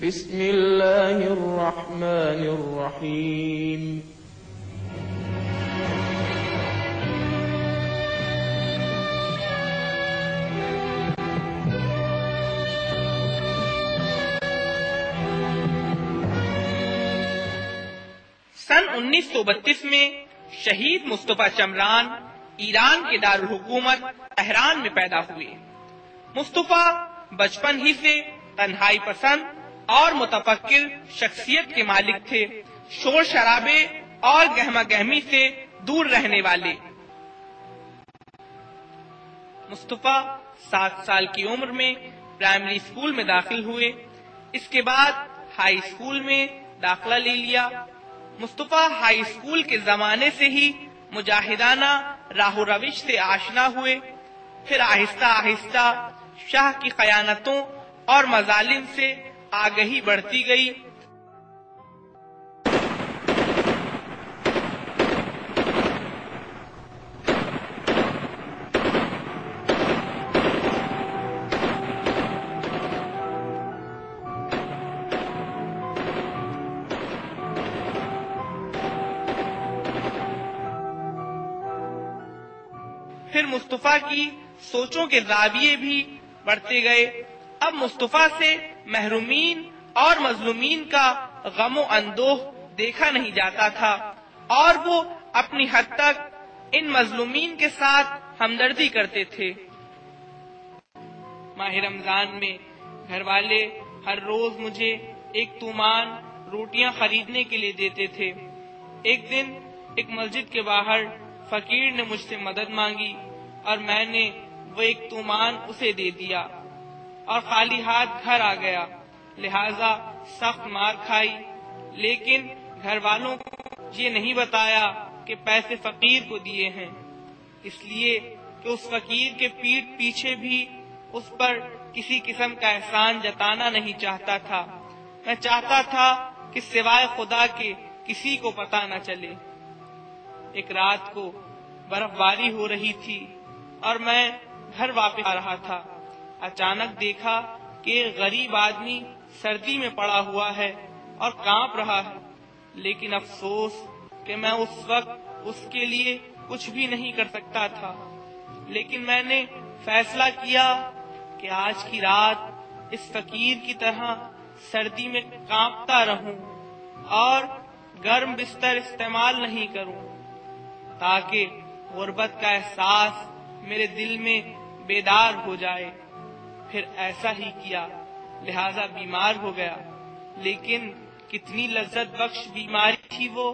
بسم اللہ الرحمن الرحیم سن 1932 میں شہید مصطفیٰ چمران ایران کے دارالحکومت تہران میں پیدا ہوئے۔ مصطفیٰ بچپن ہی سے تنہائی پسند اور متفکر شخصیت کے مالک تھے، شور شرابے اور گہما گہمی سے دور رہنے والے۔ مصطفیٰ 7 سال کی عمر میں پرائمری اسکول میں داخل ہوئے، اس کے بعد ہائی اسکول میں داخلہ لے لیا۔ مصطفیٰ ہائی اسکول کے زمانے سے ہی مجاہدانہ راہ و روش سے آشنا ہوئے، پھر آہستہ آہستہ شاہ کی خیانتوں اور مظالم سے آگہی بڑھتی گئی۔ پھر مصطفیٰ کی سوچوں کے زاویے بھی بڑھتے گئے۔ اب مصطفیٰ سے محرومین اور مظلومین کا غم و اندوہ دیکھا نہیں جاتا تھا، اور وہ اپنی حد تک ان مظلومین کے ساتھ ہمدردی کرتے تھے۔ ماہ رمضان میں گھر والے ہر روز مجھے 1 تومان روٹیاں خریدنے کے لیے دیتے تھے۔ ایک دن ایک مسجد کے باہر فقیر نے مجھ سے مدد مانگی اور میں نے وہ 1 تومان اسے دے دیا اور خالی ہاتھ گھر آ گیا، لہذا سخت مار کھائی، لیکن گھر والوں کو یہ نہیں بتایا کہ پیسے فقیر کو دیے ہیں، اس لیے کہ اس فقیر کے پیٹھ پیچھے بھی اس پر کسی قسم کا احسان جتانا نہیں چاہتا تھا۔ میں چاہتا تھا کہ سوائے خدا کے کسی کو پتہ نہ چلے۔ ایک رات کو برف باری ہو رہی تھی اور میں گھر واپس آ رہا تھا۔ اچانک دیکھا کہ ایک غریب آدمی سردی میں پڑا ہوا ہے اور کانپ رہا ہے، لیکن افسوس کہ میں اس وقت اس کے لیے کچھ بھی نہیں کر سکتا تھا۔ لیکن میں نے فیصلہ کیا کہ آج کی رات اس فقیر کی طرح سردی میں کانپتا رہوں اور گرم بستر استعمال نہیں کروں، تاکہ غربت کا احساس میرے دل میں بیدار ہو جائے۔ پھر ایسا ہی کیا، لہذا بیمار ہو گیا، لیکن کتنی لذت بخش بیماری تھی وہ۔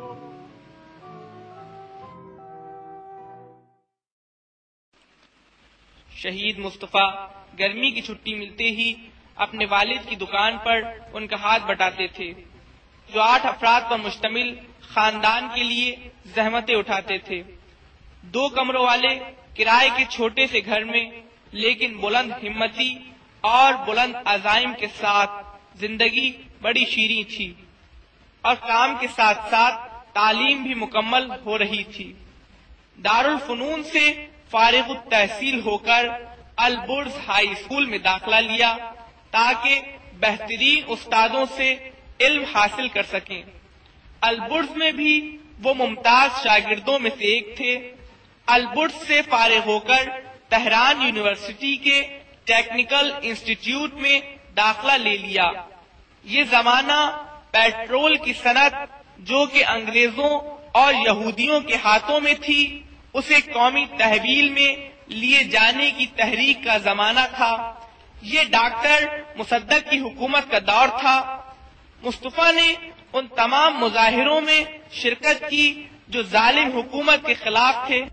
شہید مصطفیٰ گرمی کی چھٹی ملتے ہی اپنے والد کی دکان پر ان کا ہاتھ بٹاتے تھے، جو 8 افراد پر مشتمل خاندان کے لیے زحمتیں اٹھاتے تھے۔ 2 کمروں والے کرائے کے چھوٹے سے گھر میں، لیکن بلند ہمتی اور بلند عزائم کے ساتھ زندگی بڑی شیریں تھی، اور کام کے ساتھ ساتھ تعلیم بھی مکمل ہو رہی تھی۔ دارالفنون سے فارغ التحصیل ہو کر البرز ہائی اسکول میں داخلہ لیا تاکہ بہترین استادوں سے علم حاصل کر سکیں۔ البرز میں بھی وہ ممتاز شاگردوں میں سے ایک تھے۔ البرز سے فارغ ہو کر تہران یونیورسٹی کے ٹیکنیکل انسٹیٹیوٹ میں داخلہ لے لیا۔ یہ زمانہ پیٹرول کی صنعت جو کہ انگریزوں اور یہودیوں کے ہاتھوں میں تھی، اسے قومی تحویل میں لیے جانے کی تحریک کا زمانہ تھا۔ یہ ڈاکٹر مصدق کی حکومت کا دور تھا۔ مصطفیٰ نے ان تمام مظاہروں میں شرکت کی جو ظالم حکومت کے خلاف تھے۔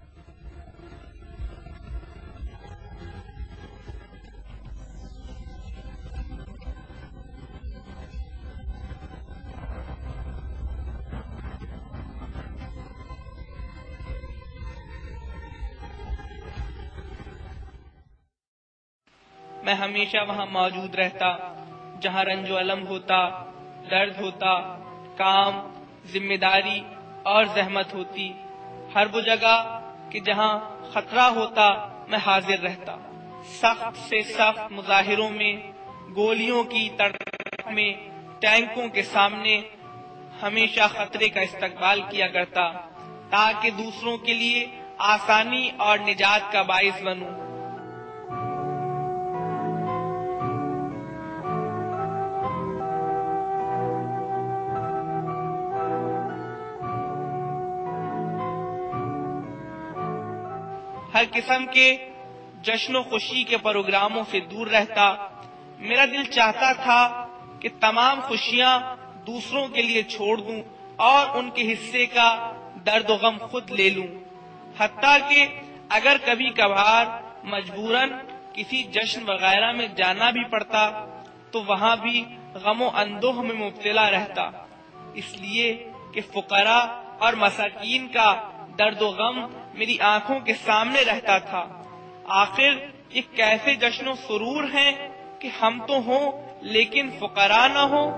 میں ہمیشہ وہاں موجود رہتا جہاں رنج و الم ہوتا، درد ہوتا، کام، ذمہ داری اور زحمت ہوتی۔ ہر وہ جگہ کہ جہاں خطرہ ہوتا میں حاضر رہتا۔ سخت سے سخت مظاہروں میں، گولیوں کی تڑپ میں، ٹینکوں کے سامنے ہمیشہ خطرے کا استقبال کیا کرتا تاکہ دوسروں کے لیے آسانی اور نجات کا باعث بنوں۔ ہر قسم کے جشن و خوشی کے پروگراموں سے دور رہتا۔ میرا دل چاہتا تھا کہ تمام خوشیاں دوسروں کے لیے چھوڑ دوں اور ان کے حصے کا درد و غم خود لے لوں، حتیٰ کہ اگر کبھی کبھار مجبوراً کسی جشن وغیرہ میں جانا بھی پڑتا تو وہاں بھی غم و اندوہ میں مبتلا رہتا، اس لیے کہ فقراء اور مساکین کا درد و غم میری آنکھوں کے سامنے رہتا تھا۔ آخر یہ کیسے جشن و سرور ہیں کہ ہم تو ہوں لیکن فقراء نہ ہوں۔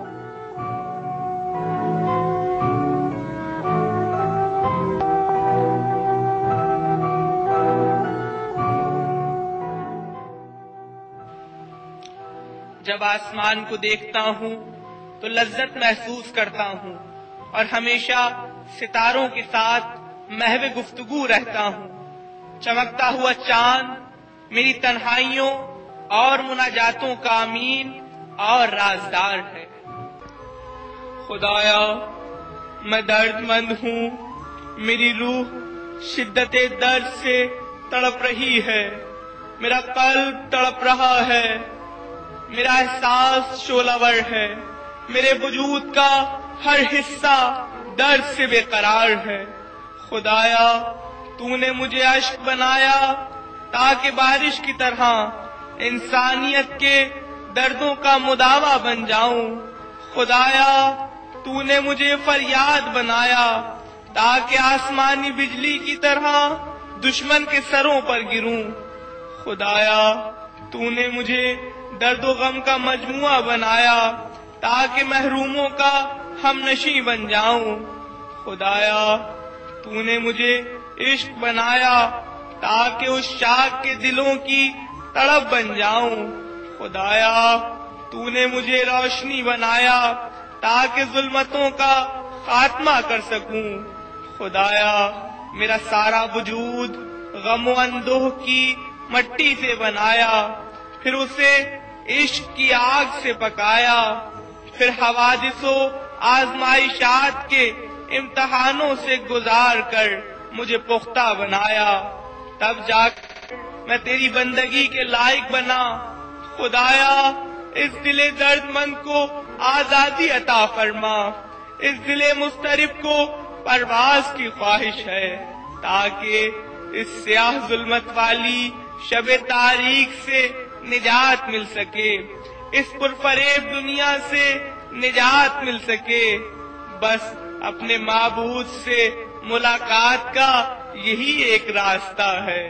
جب آسمان کو دیکھتا ہوں تو لذت محسوس کرتا ہوں اور ہمیشہ ستاروں کے ساتھ محو گفتگو رہتا ہوں۔ چمکتا ہوا چاند میری تنہائیوں اور مناجاتوں کا امین اور رازدار ہے۔ خدایا میں درد مند ہوں، میری روح شدت درد سے تڑپ رہی ہے، میرا قلب تڑپ رہا ہے، میرا احساس شعلہ ور ہے، میرے وجود کا ہر حصہ درد سے بے قرار ہے۔ خدایا تو نے مجھے اشک بنایا تاکہ بارش کی طرح انسانیت کے دردوں کا مداوا بن جاؤں۔ خدایا تو نے مجھے فریاد بنایا تاکہ آسمانی بجلی کی طرح دشمن کے سروں پر گروں۔ خدایا تو نے مجھے درد و غم کا مجموعہ بنایا تاکہ محروموں کا ہم نشیں بن جاؤں۔ خدایا تو نے مجھے عشق بنایا تاکہ اس شاک کے دلوں کی تڑپ بن جاؤں۔ خدایا تو نے مجھے روشنی بنایا تاکہ ظلمتوں کا خاتمہ کر سکوں۔ خدایا میرا سارا وجود غم و اندوہ کی مٹی سے بنایا، پھر اسے عشق کی آگ سے پکایا، پھر حوادث و آزمائشات کے امتحانوں سے گزار کر مجھے پختہ بنایا، تب جا کر میں تیری بندگی کے لائق بنا۔ خدایا اس دل درد مند کو آزادی عطا فرما، اس دل مضطرب کو پرواز کی خواہش ہے تاکہ اس سیاہ ظلمت والی شب تاریک سے نجات مل سکے، اس پرفریب دنیا سے نجات مل سکے۔ بس اپنے معبود سے ملاقات کا یہی ایک راستہ ہے۔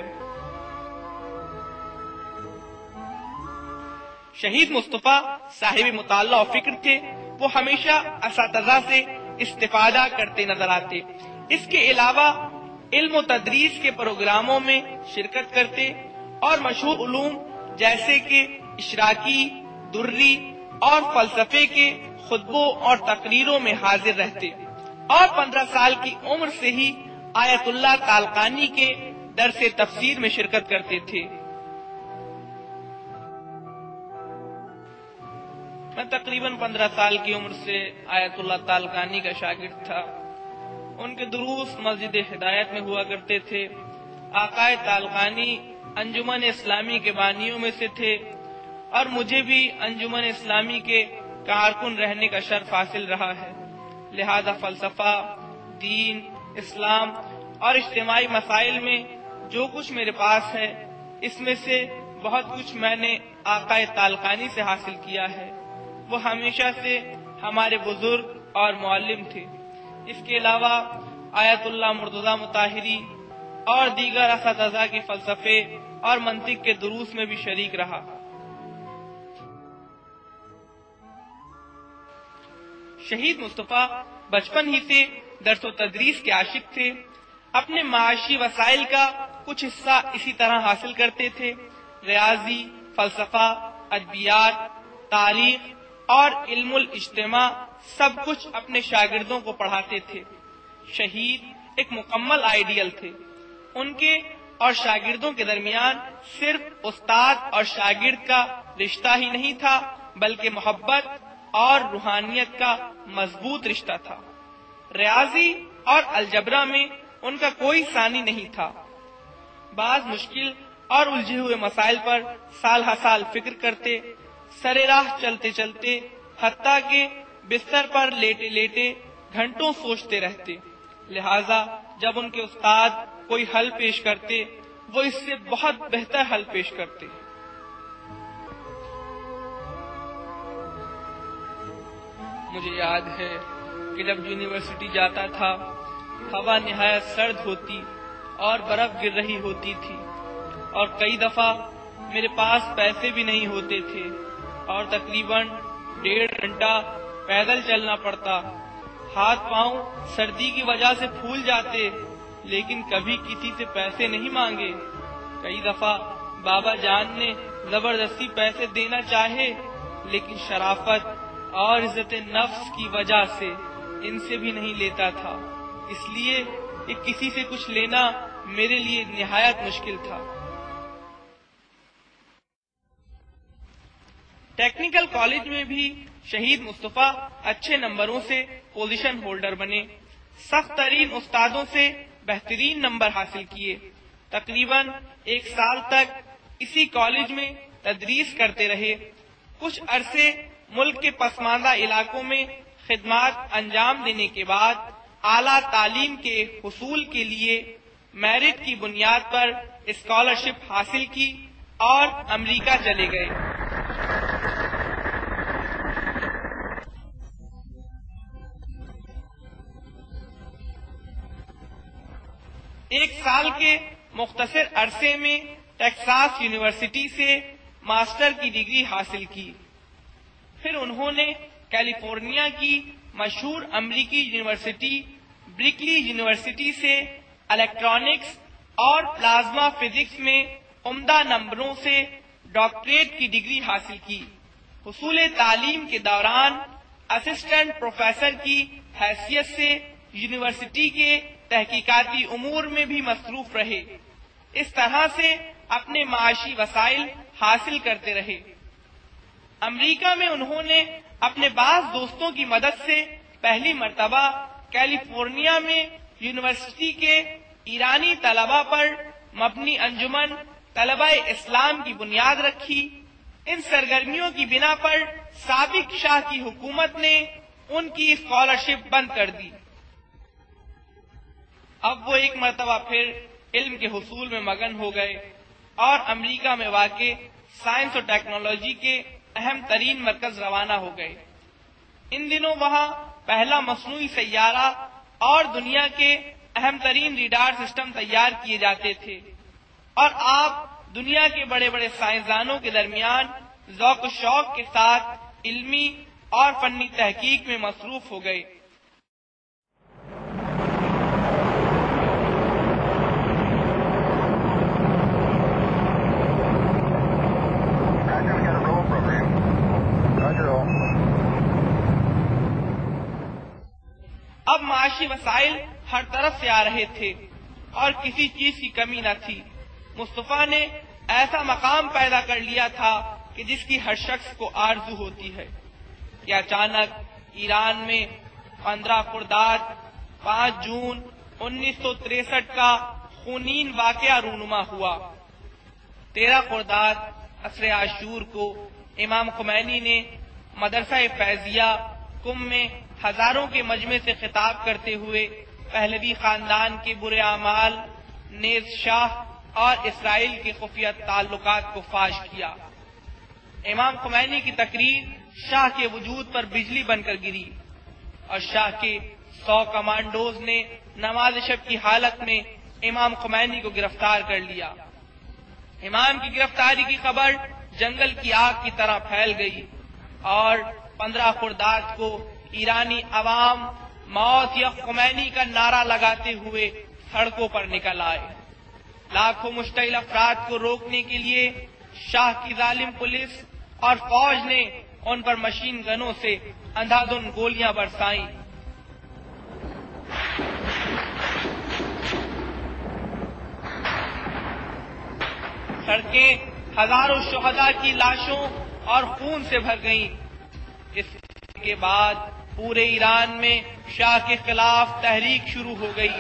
شہید مصطفیٰ صاحب مطالعہ و فکر تھے، وہ ہمیشہ اساتذہ سے استفادہ کرتے نظر آتے، اس کے علاوہ علم و تدریس کے پروگراموں میں شرکت کرتے اور مشہور علوم جیسے کہ اشراقی، دری اور فلسفے کے خطبوں اور تقریروں میں حاضر رہتے، اور 15 سال کی عمر سے ہی آیت اللہ طالقانی کے درس تفسیر میں شرکت کرتے تھے۔ میں تقریباً 15 سال کی عمر سے آیت اللہ طالقانی کا شاگرد تھا۔ ان کے دروس مسجد ہدایت میں ہوا کرتے تھے۔ آقا طالقانی انجمن اسلامی کے بانیوں میں سے تھے اور مجھے بھی انجمن اسلامی کے کارکن رہنے کا شرف حاصل رہا ہے، لہذا فلسفہ، دین، اسلام اور اجتماعی مسائل میں جو کچھ میرے پاس ہے، اس میں سے بہت کچھ میں نے آقا طالقانی سے حاصل کیا ہے۔ وہ ہمیشہ سے ہمارے بزرگ اور معلم تھے۔ اس کے علاوہ آیت اللہ مرتضی مطہری اور دیگر اساتذہ کے فلسفے اور منطق کے دروس میں بھی شریک رہا۔ شہید مصطفیٰ بچپن ہی سے درس و تدریس کے عاشق تھے، اپنے معاشی وسائل کا کچھ حصہ اسی طرح حاصل کرتے تھے۔ ریاضی، فلسفہ، ادبیات، تاریخ اور علم الاجتماع سب کچھ اپنے شاگردوں کو پڑھاتے تھے۔ شہید ایک مکمل آئیڈیل تھے۔ ان کے اور شاگردوں کے درمیان صرف استاد اور شاگرد کا رشتہ ہی نہیں تھا، بلکہ محبت اور روحانیت کا مضبوط رشتہ تھا۔ ریاضی اور الجبرا میں ان کا کوئی ثانی نہیں تھا۔ بعض مشکل اور الجھے ہوئے مسائل پر سال ہر سال فکر کرتے، سرے راہ چلتے چلتے، حتیٰ کہ بستر پر لیٹے لیٹے گھنٹوں سوچتے رہتے۔ لہذا جب ان کے استاد کوئی حل پیش کرتے، وہ اس سے بہت بہتر حل پیش کرتے۔ مجھے یاد ہے کہ جب یونیورسٹی جاتا تھا، ہوا نہایت سرد ہوتی اور برف گر رہی ہوتی تھی، اور کئی دفعہ میرے پاس پیسے بھی نہیں ہوتے تھے اور تقریباً 1.5 گھنٹہ پیدل چلنا پڑتا۔ ہاتھ پاؤں سردی کی وجہ سے پھول جاتے، لیکن کبھی کسی سے پیسے نہیں مانگے۔ کئی دفعہ بابا جان نے زبردستی پیسے دینا چاہے، لیکن شرافت اور عزت نفس کی وجہ سے ان سے بھی نہیں لیتا تھا، اس لیے کہ کسی سے کچھ لینا میرے لیے نہایت مشکل تھا۔ ٹیکنیکل کالج میں بھی شہید مصطفیٰ اچھے نمبروں سے پوزیشن ہولڈر بنے، سخت ترین استادوں سے بہترین نمبر حاصل کیے۔ تقریباً 1 سال تک اسی کالج میں تدریس کرتے رہے۔ کچھ عرصے ملک کے پسماندہ علاقوں میں خدمات انجام دینے کے بعد اعلیٰ تعلیم کے حصول کے لیے میرٹ کی بنیاد پر اسکالرشپ حاصل کی اور امریکہ چلے گئے۔ ایک سال کے مختصر عرصے میں ٹیکساس یونیورسٹی سے ماسٹر کی ڈگری حاصل کی۔ پھر انہوں نے کیلیفورنیا کی مشہور امریکی یونیورسٹی برکلی یونیورسٹی سے الیکٹرانکس اور پلازما فزکس میں عمدہ نمبروں سے ڈاکٹریٹ کی ڈگری حاصل کی۔ حصول تعلیم کے دوران اسسٹنٹ پروفیسر کی حیثیت سے یونیورسٹی کے تحقیقاتی امور میں بھی مصروف رہے۔ اس طرح سے اپنے معاشی وسائل حاصل کرتے رہے۔ امریکہ میں انہوں نے اپنے بعض دوستوں کی مدد سے پہلی مرتبہ کیلیفورنیا میں یونیورسٹی کے ایرانی طلباء پر مبنی انجمن طلباء اسلام کی بنیاد رکھی۔ ان سرگرمیوں کی بنا پر سابق شاہ کی حکومت نے ان کی اسکالرشپ بند کر دی۔ اب وہ ایک مرتبہ پھر علم کے حصول میں مگن ہو گئے اور امریکہ میں واقع سائنس اور ٹیکنالوجی کے اہم ترین مرکز روانہ ہو گئے۔ ان دنوں وہاں پہلا مصنوعی سیارہ اور دنیا کے اہم ترین ریڈار سسٹم تیار کیے جاتے تھے، اور آپ دنیا کے بڑے بڑے سائنسدانوں کے درمیان ذوق و شوق کے ساتھ علمی اور فنی تحقیق میں مصروف ہو گئے۔ اب معاشی وسائل ہر طرف سے آ رہے تھے اور کسی چیز کی کمی نہ تھی۔ مصطفیٰ نے ایسا مقام پیدا کر لیا تھا کہ جس کی ہر شخص کو آرزو ہوتی ہے کہ اچانک ایران میں 15 خرداد 5 جون 1963 کا خونین واقعہ رونما ہوا۔ 13 خرداد عصر عاشور کو امام خمینی نے مدرسہ فیضیہ قم میں ہزاروں کے مجمع سے خطاب کرتے ہوئے پہلوی خاندان کے برے اعمال، نیز شاہ اور اسرائیل کے خفیہ تعلقات کو فاش کیا۔ امام خمینی کی تقریر شاہ کے وجود پر بجلی بن کر گری اور شاہ کے 100 کمانڈوز نے نماز شب کی حالت میں امام خمینی کو گرفتار کر لیا۔ امام کی گرفتاری کی خبر جنگل کی آگ کی طرح پھیل گئی اور 15 خرداد کو ایرانی عوام موت یا خمینی کا نعرہ لگاتے ہوئے سڑکوں پر نکل آئے۔ لاکھوں مشتعل افراد کو روکنے کے لیے شاہ کی ظالم پولیس اور فوج نے ان پر مشین گنوں سے اندھادھند گولیاں برسائیں۔ سڑکیں ہزاروں شہداء کی لاشوں اور خون سے بھر گئیں۔ اس کے بعد پورے ایران میں شاہ کے خلاف تحریک شروع ہو گئی۔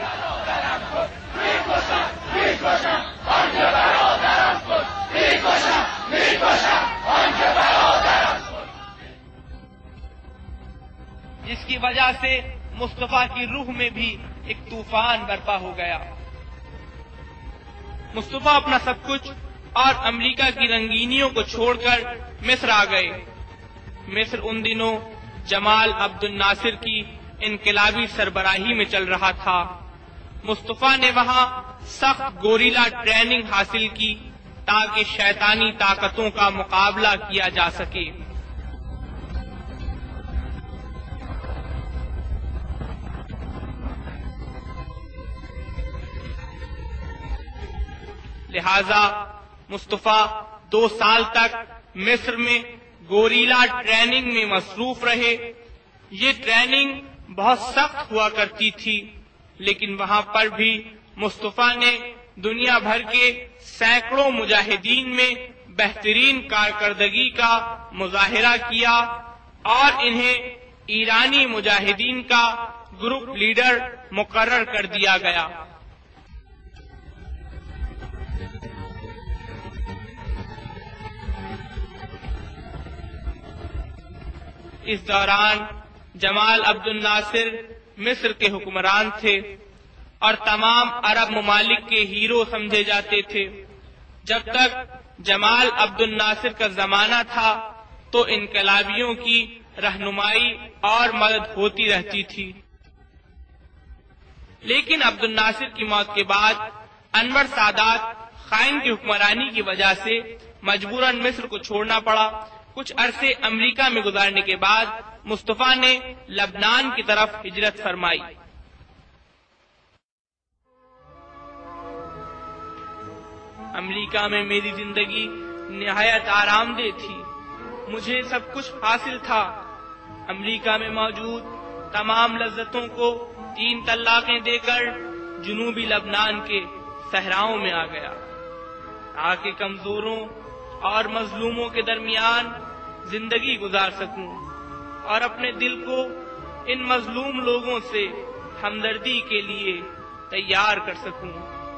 جس کی وجہ سے مصطفیٰ کی روح میں بھی ایک طوفان برپا ہو گیا۔ مصطفیٰ اپنا سب کچھ اور امریکہ کی رنگینیوں کو چھوڑ کر مصر آ گئے۔ مصر ان دنوں جمال عبد الناصر کی انقلابی سربراہی میں چل رہا تھا۔ مصطفیٰ نے وہاں سخت گوریلا ٹریننگ حاصل کی تاکہ شیطانی طاقتوں کا مقابلہ کیا جا سکے۔ لہذا مصطفیٰ 2 سال تک مصر میں گوریلا ٹریننگ میں مصروف رہے۔ یہ ٹریننگ بہت سخت ہوا کرتی تھی، لیکن وہاں پر بھی مصطفیٰ نے دنیا بھر کے سینکڑوں مجاہدین میں بہترین کارکردگی کا مظاہرہ کیا اور انہیں ایرانی مجاہدین کا گروپ لیڈر مقرر کر دیا گیا۔ اس دوران جمال عبد الناصر مصر کے حکمران تھے اور تمام عرب ممالک کے ہیرو سمجھے جاتے تھے۔ جب تک جمال عبد الناصر کا زمانہ تھا تو انقلابیوں کی رہنمائی اور مدد ہوتی رہتی تھی، لیکن عبد الناصر کی موت کے بعد انور سادات خائن کی حکمرانی کی وجہ سے مجبوراً مصر کو چھوڑنا پڑا۔ کچھ عرصے امریکہ میں گزارنے کے بعد مصطفیٰ نے لبنان کی طرف ہجرت فرمائی۔ امریکہ میں میری زندگی نہایت آرام دہ تھی، مجھے سب کچھ حاصل تھا۔ امریکہ میں موجود تمام لذتوں کو 3 طلاقیں دے کر جنوبی لبنان کے صحراؤں میں آ گیا تاکہ کمزوروں اور مظلوموں کے درمیان زندگی گزار سکوں اور اپنے دل کو ان مظلوم لوگوں سے ہمدردی کے لیے تیار کر سکوں۔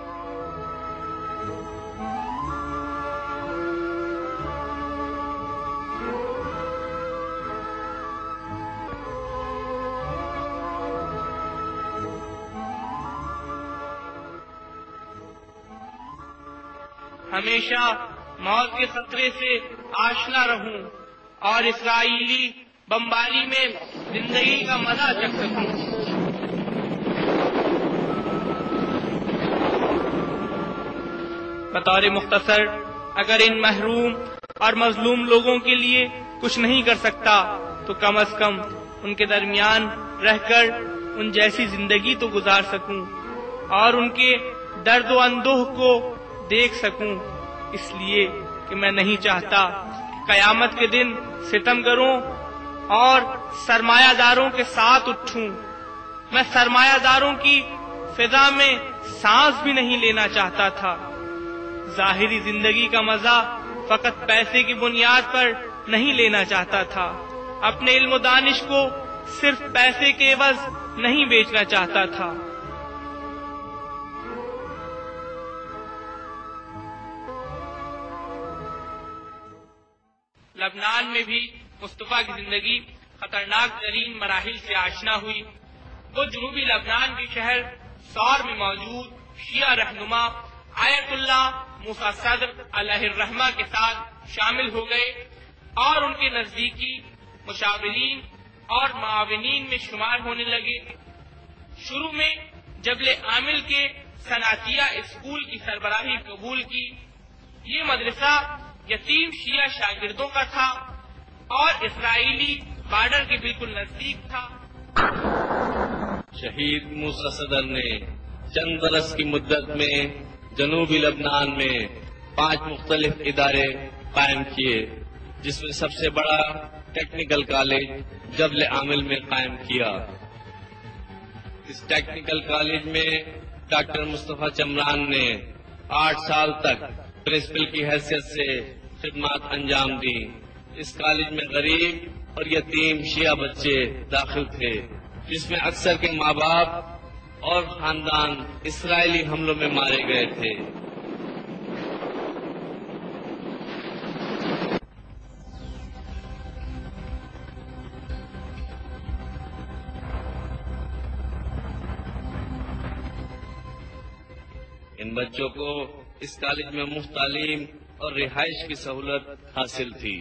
ہمیشہ موت کے خطرے سے آشنا رہوں اور اسرائیلی بمباری میں زندگی کا مزہ چکھ سکوں۔ بطور مختصر، اگر ان محروم اور مظلوم لوگوں کے لیے کچھ نہیں کر سکتا تو کم از کم ان کے درمیان رہ کر ان جیسی زندگی تو گزار سکوں اور ان کے درد و اندوہ کو دیکھ سکوں، اس لیے کہ میں نہیں چاہتا قیامت کے دن ستمگروں اور سرمایہ داروں کے ساتھ اٹھوں۔ میں سرمایہ داروں کی فضا میں سانس بھی نہیں لینا چاہتا تھا۔ ظاہری زندگی کا مزہ فقط پیسے کی بنیاد پر نہیں لینا چاہتا تھا، اپنے علم و دانش کو صرف پیسے کے عوض نہیں بیچنا چاہتا تھا۔ لبنان میں بھی مصطفیٰ کی زندگی خطرناک ترین مراحل سے آشنا ہوئی۔ وہ جنوبی لبنان کے شہر سور میں موجود شیعہ رہنما آیت اللہ موسیٰ صدر علیہ الرحمہ کے ساتھ شامل ہو گئے اور ان کے نزدیکی مشاورین اور معاونین میں شمار ہونے لگے۔ شروع میں جبل عامل کے صنعتیہ اسکول کی سربراہی قبول کی۔ یہ مدرسہ یتیم شیعہ شاگردوں کا تھا اور اسرائیلی بارڈر کے بالکل نزدیک تھا۔ شہید موسیٰ صدر نے چند برس کی مدت میں جنوبی لبنان میں 5 مختلف ادارے قائم کیے، جس میں سب سے بڑا ٹیکنیکل کالج جبل عامل میں قائم کیا۔ اس ٹیکنیکل کالج میں ڈاکٹر مصطفیٰ چمران نے 8 سال تک پرنسپل کی حیثیت سے خدمات انجام دی۔ اس کالج میں غریب اور یتیم شیعہ بچے داخل تھے، جس میں اکثر کے ماں باپ اور خاندان اسرائیلی حملوں میں مارے گئے تھے۔ ان بچوں کو اس کالج میں مفت تعلیم اور رہائش کی سہولت حاصل تھی،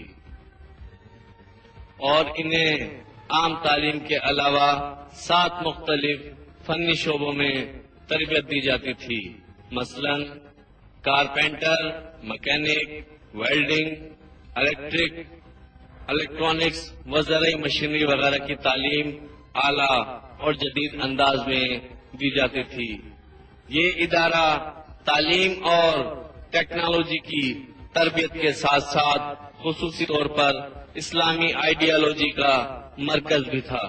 اور انہیں عام تعلیم کے علاوہ 7 مختلف فنی شعبوں میں تربیت دی جاتی تھی، مثلا کارپینٹر، مکینک، ویلڈنگ، الیکٹرانکس و زرعی مشینری وغیرہ کی تعلیم اعلیٰ اور جدید انداز میں دی جاتی تھی۔ یہ ادارہ تعلیم اور ٹیکنالوجی کی تربیت کے ساتھ ساتھ خصوصی طور پر اسلامی آئیڈیالوجی کا مرکز بھی تھا۔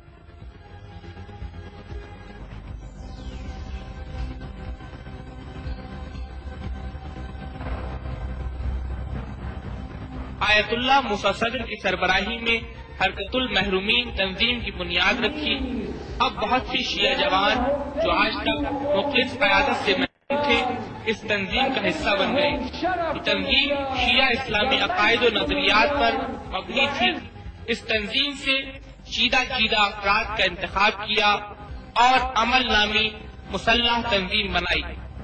آیت اللہ موسیٰ صدر کی سربراہی میں حرکت المحرومین تنظیم کی بنیاد رکھی۔ اب بہت سی شیعہ جوان جو آج تک مختلف قیادت سے محروم تھے اس تنظیم کا حصہ بن گئے۔ یہ تنظیم شیعہ اسلامی عقائد و نظریات پر مبنی تھی۔ اس تنظیم سے چیدہ افراد کا انتخاب کیا اور عمل نامی مسلح تنظیم بنائی۔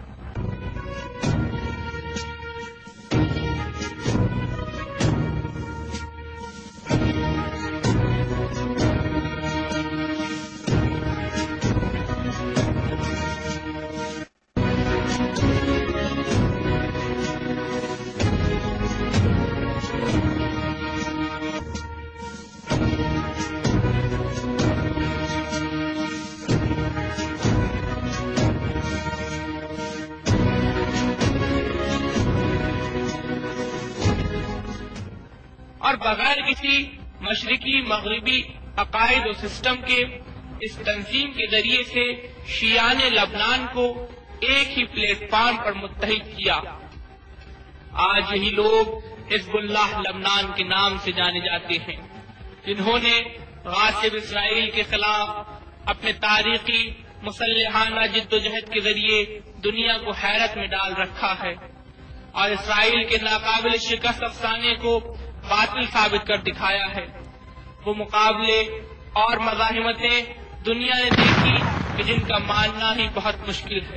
اور بغیر کسی مشرقی مغربی عقائد و سسٹم کے اس تنظیم کے ذریعے سے شیعان لبنان کو ایک ہی پلیٹ فارم پر متحد کیا۔ آج یہی لوگ حزب اللہ لبنان کے نام سے جانے جاتے ہیں، جنہوں نے غاصب اسرائیل کے خلاف اپنے تاریخی مسلحانہ جدوجہد کے ذریعے دنیا کو حیرت میں ڈال رکھا ہے، اور اسرائیل کے ناقابل شکست افسانے کو باطل ثابت کر دکھایا ہے۔ وہ مقابلے اور مزاحمتیں دنیا نے دیکھی کہ جن کا ماننا ہی بہت مشکل ہے،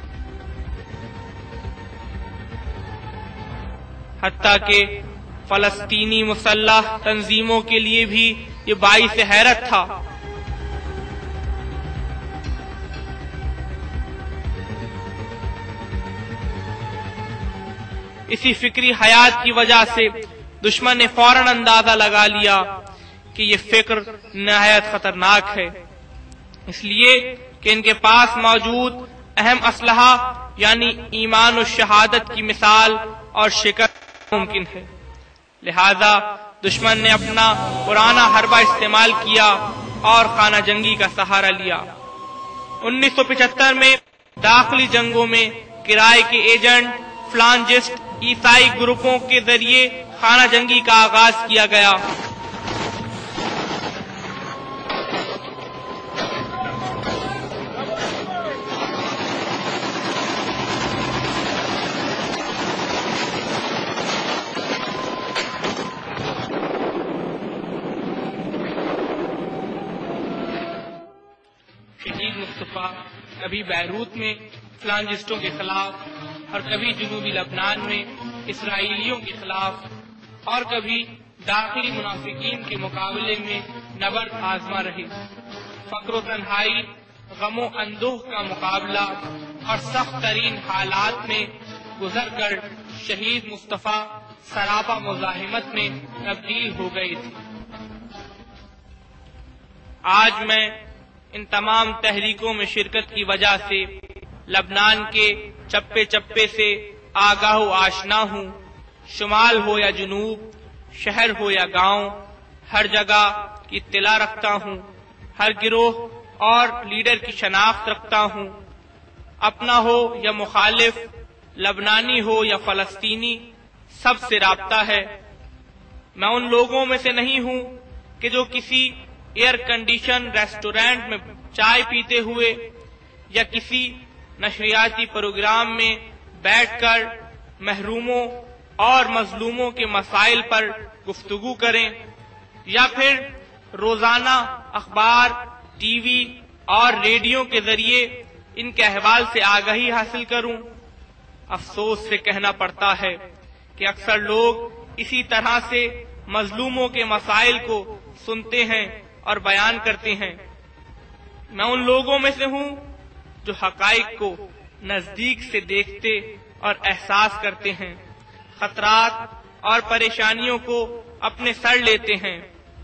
حتیٰ کہ فلسطینی مسلح تنظیموں کے لیے بھی یہ باعث حیرت تھا۔ اسی فکری حیات کی وجہ سے دشمن نے فوراً اندازہ لگا لیا کہ یہ فکر نہایت خطرناک ہے، اس لیے کہ ان کے پاس موجود اہم اسلحہ یعنی ایمان و شہادت کی مثال اور شکست ممکن ہے۔ لہذا دشمن نے اپنا پرانا حربہ استعمال کیا اور خانہ جنگی کا سہارا لیا۔ 1975 میں داخلی جنگوں میں کرائے کے ایجنٹ فلانجسٹ عیسائی گروپوں کے ذریعے خانہ جنگی کا آغاز کیا گیا۔ شہید مصطفیٰ کبھی بیروت میں فلانجسٹوں کے خلاف اور کبھی جنوبی لبنان میں اسرائیلیوں کے خلاف اور کبھی داخلی منافقین کے مقابلے میں نبرد آزما رہے۔ فقر و تنہائی، غم و اندوہ کا مقابلہ اور سخت ترین حالات میں گزر کر شہید مصطفیٰ سراپا مزاحمت میں تبدیل ہو گئے تھے۔ آج میں ان تمام تحریکوں میں شرکت کی وجہ سے لبنان کے چپے چپے سے آگاہ و آشنا ہوں، شمال ہو یا جنوب، شہر ہو یا گاؤں، ہر جگہ کی اطلاع رکھتا ہوں، ہر گروہ اور لیڈر کی شناخت رکھتا ہوں، اپنا ہو یا مخالف، لبنانی ہو یا فلسطینی، سب سے رابطہ ہے۔ میں ان لوگوں میں سے نہیں ہوں کہ جو کسی ایئر کنڈیشن ریسٹورینٹ میں چائے پیتے ہوئے یا کسی نشریاتی پروگرام میں بیٹھ کر محروموں اور مظلوموں کے مسائل پر گفتگو کریں، یا پھر روزانہ اخبار، ٹی وی اور ریڈیو کے ذریعے ان کے احوال سے آگاہی حاصل کروں۔ افسوس سے کہنا پڑتا ہے کہ اکثر لوگ اسی طرح سے مظلوموں کے مسائل کو سنتے ہیں اور بیان کرتے ہیں۔ میں ان لوگوں میں سے ہوں جو حقائق کو نزدیک سے دیکھتے اور احساس کرتے ہیں، خطرات اور پریشانیوں کو اپنے سر لیتے ہیں۔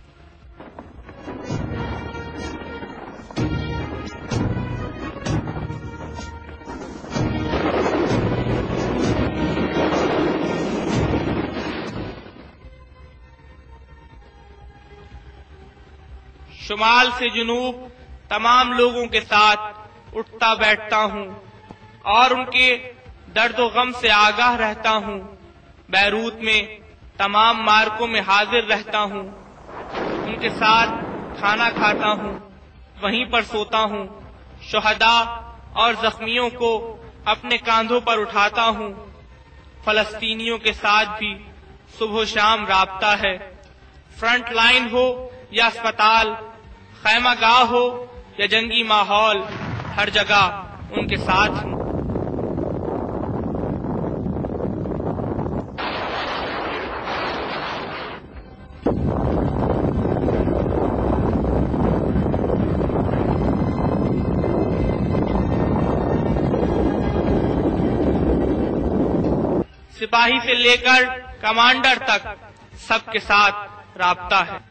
شمال سے جنوب تمام لوگوں کے ساتھ اٹھتا بیٹھتا ہوں اور ان کے درد و غم سے آگاہ رہتا ہوں۔ بیروت میں تمام مارکوں میں حاضر رہتا ہوں، ان کے ساتھ کھانا کھاتا ہوں، وہیں پر سوتا ہوں، شہداء اور زخمیوں کو اپنے کاندھوں پر اٹھاتا ہوں۔ فلسطینیوں کے ساتھ بھی صبح و شام رابطہ ہے، فرنٹ لائن ہو یا اسپتال، خیمہ گاہ ہو یا جنگی ماحول، ہر جگہ ان کے ساتھ ہوں۔ سپاہی سے لے کر کمانڈر تک سب کے ساتھ رابطہ ہے۔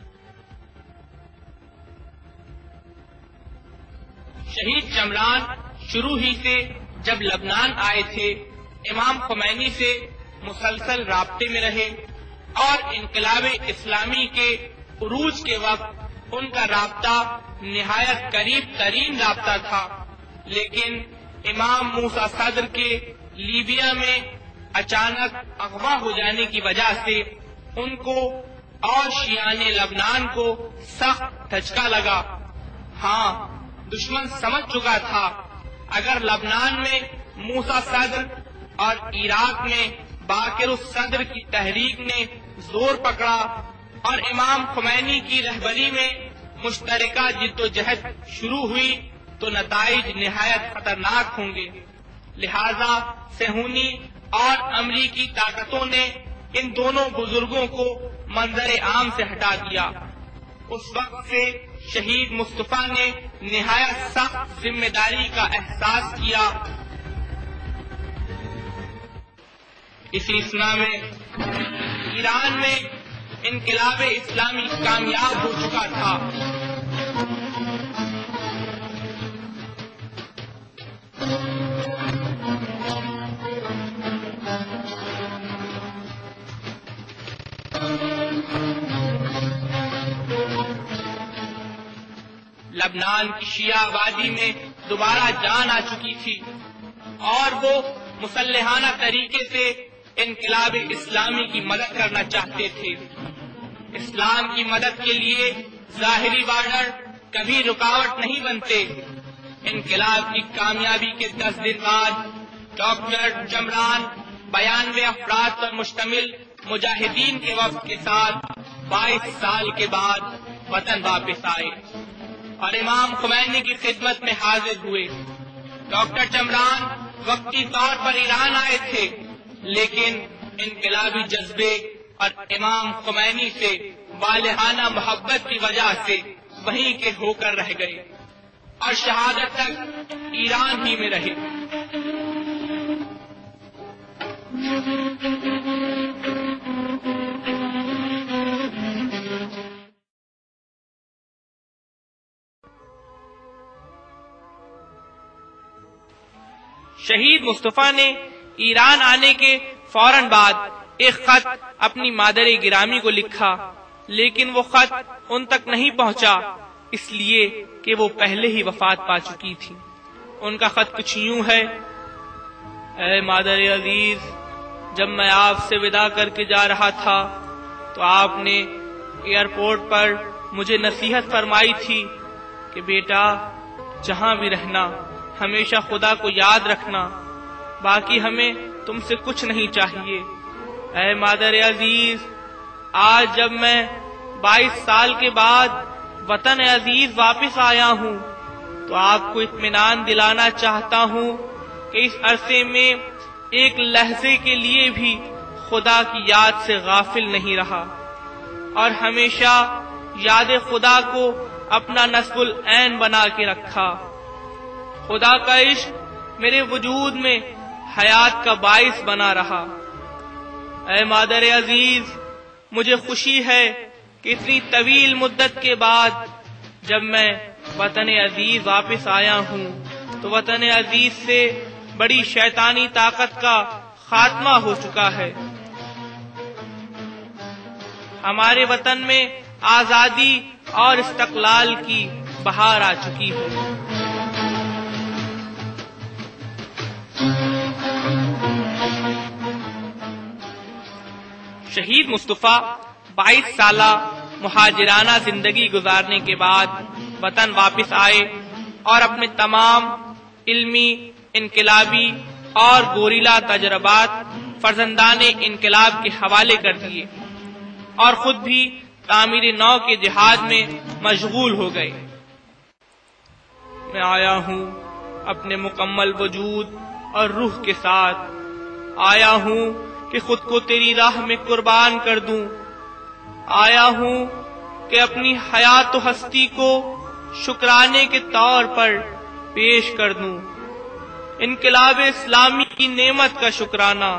شہید چمران شروع ہی سے جب لبنان آئے تھے امام خمینی سے مسلسل رابطے میں رہے، اور انقلاب اسلامی کے عروج کے وقت ان کا رابطہ نہایت قریب ترین رابطہ تھا، لیکن امام موسیٰ صدر کے لیبیا میں اچانک اغوا ہو جانے کی وجہ سے ان کو اور شیعان لبنان کو سخت دھچکا لگا۔ ہاں، دشمن سمجھ چکا تھا اگر لبنان میں موسیٰ صدر اور عراق میں باقر الصدر کی تحریک نے زور پکڑا اور امام خمینی کی رہبری میں مشترکہ جدوجہد شروع ہوئی تو نتائج نہایت خطرناک ہوں گے۔ لہذا صہیونی اور امریکی طاقتوں نے ان دونوں بزرگوں کو منظر عام سے ہٹا دیا۔ اس وقت سے شہید مصطفیٰ نے نہایت سخت ذمہ داری کا احساس کیا۔ اسی اسنا میں ایران میں انقلاب اسلامی کامیاب ہو چکا تھا۔ لبنان کی شیعہ آبادی میں دوبارہ جان آ چکی تھی اور وہ مسلحانہ طریقے سے انقلاب اسلامی کی مدد کرنا چاہتے تھے۔ اسلام کی مدد کے لیے ظاہری بارڈر کبھی رکاوٹ نہیں بنتے۔ انقلاب کی کامیابی کے 10 دن بعد ڈاکٹر چمران 92 افراد پر مشتمل مجاہدین کے وفد کے ساتھ 22 سال کے بعد وطن واپس آئے اور امام خمینی کی خدمت میں حاضر ہوئے۔ ڈاکٹر چمران وقتی طور پر ایران آئے تھے، لیکن انقلابی جذبے اور امام خمینی سے والہانہ محبت کی وجہ سے وہیں کے ہو کر رہ گئے اور شہادت تک ایران ہی میں رہے۔ شہید مصطفیٰ نے ایران آنے کے فوراً بعد ایک خط اپنی مادر گرامی کو لکھا لیکن وہ خط ان تک نہیں پہنچا، اس لیے کہ وہ پہلے ہی وفات پا چکی تھی۔ ان کا خط کچھ یوں ہے: اے مادر عزیز، جب میں آپ سے وداع کر کے جا رہا تھا تو آپ نے ایئرپورٹ پر مجھے نصیحت فرمائی تھی کہ بیٹا، جہاں بھی رہنا ہمیشہ خدا کو یاد رکھنا، باقی ہمیں تم سے کچھ نہیں چاہیے۔ اے مادر عزیز، آج جب میں 22 سال کے بعد وطن عزیز واپس آیا ہوں تو آپ کو اطمینان دلانا چاہتا ہوں کہ اس عرصے میں ایک لحظے کے لیے بھی خدا کی یاد سے غافل نہیں رہا اور ہمیشہ یاد خدا کو اپنا نصب العین بنا کے رکھا۔ خدا کا عشق میرے وجود میں حیات کا باعث بنا رہا۔ اے مادر عزیز، مجھے خوشی ہے کہ اتنی طویل مدت کے بعد جب میں وطن عزیز واپس آیا ہوں تو وطن عزیز سے بڑی شیطانی طاقت کا خاتمہ ہو چکا ہے۔ ہمارے وطن میں آزادی اور استقلال کی بہار آ چکی ہے۔ شہید مصطفیٰ 22 سالہ مہاجرانہ زندگی گزارنے کے بعد وطن واپس آئے اور اپنے تمام علمی، انقلابی اور گوریلا تجربات فرزندان انقلاب کے حوالے کر دیے اور خود بھی تعمیر نو کے جہاد میں مشغول ہو گئے۔ میں آیا ہوں اپنے مکمل وجود اور روح کے ساتھ، آیا ہوں کہ خود کو تیری راہ میں قربان کر دوں، آیا ہوں کہ اپنی حیات و ہستی کو شکرانے کے طور پر پیش کر دوں، انقلاب اسلامی کی نعمت کا شکرانہ۔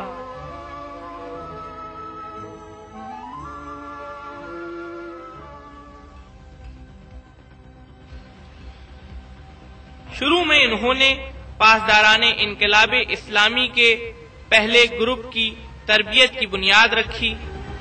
شروع میں انہوں نے پاسداران انقلاب اسلامی کے پہلے گروپ کی تربیت کی بنیاد رکھی۔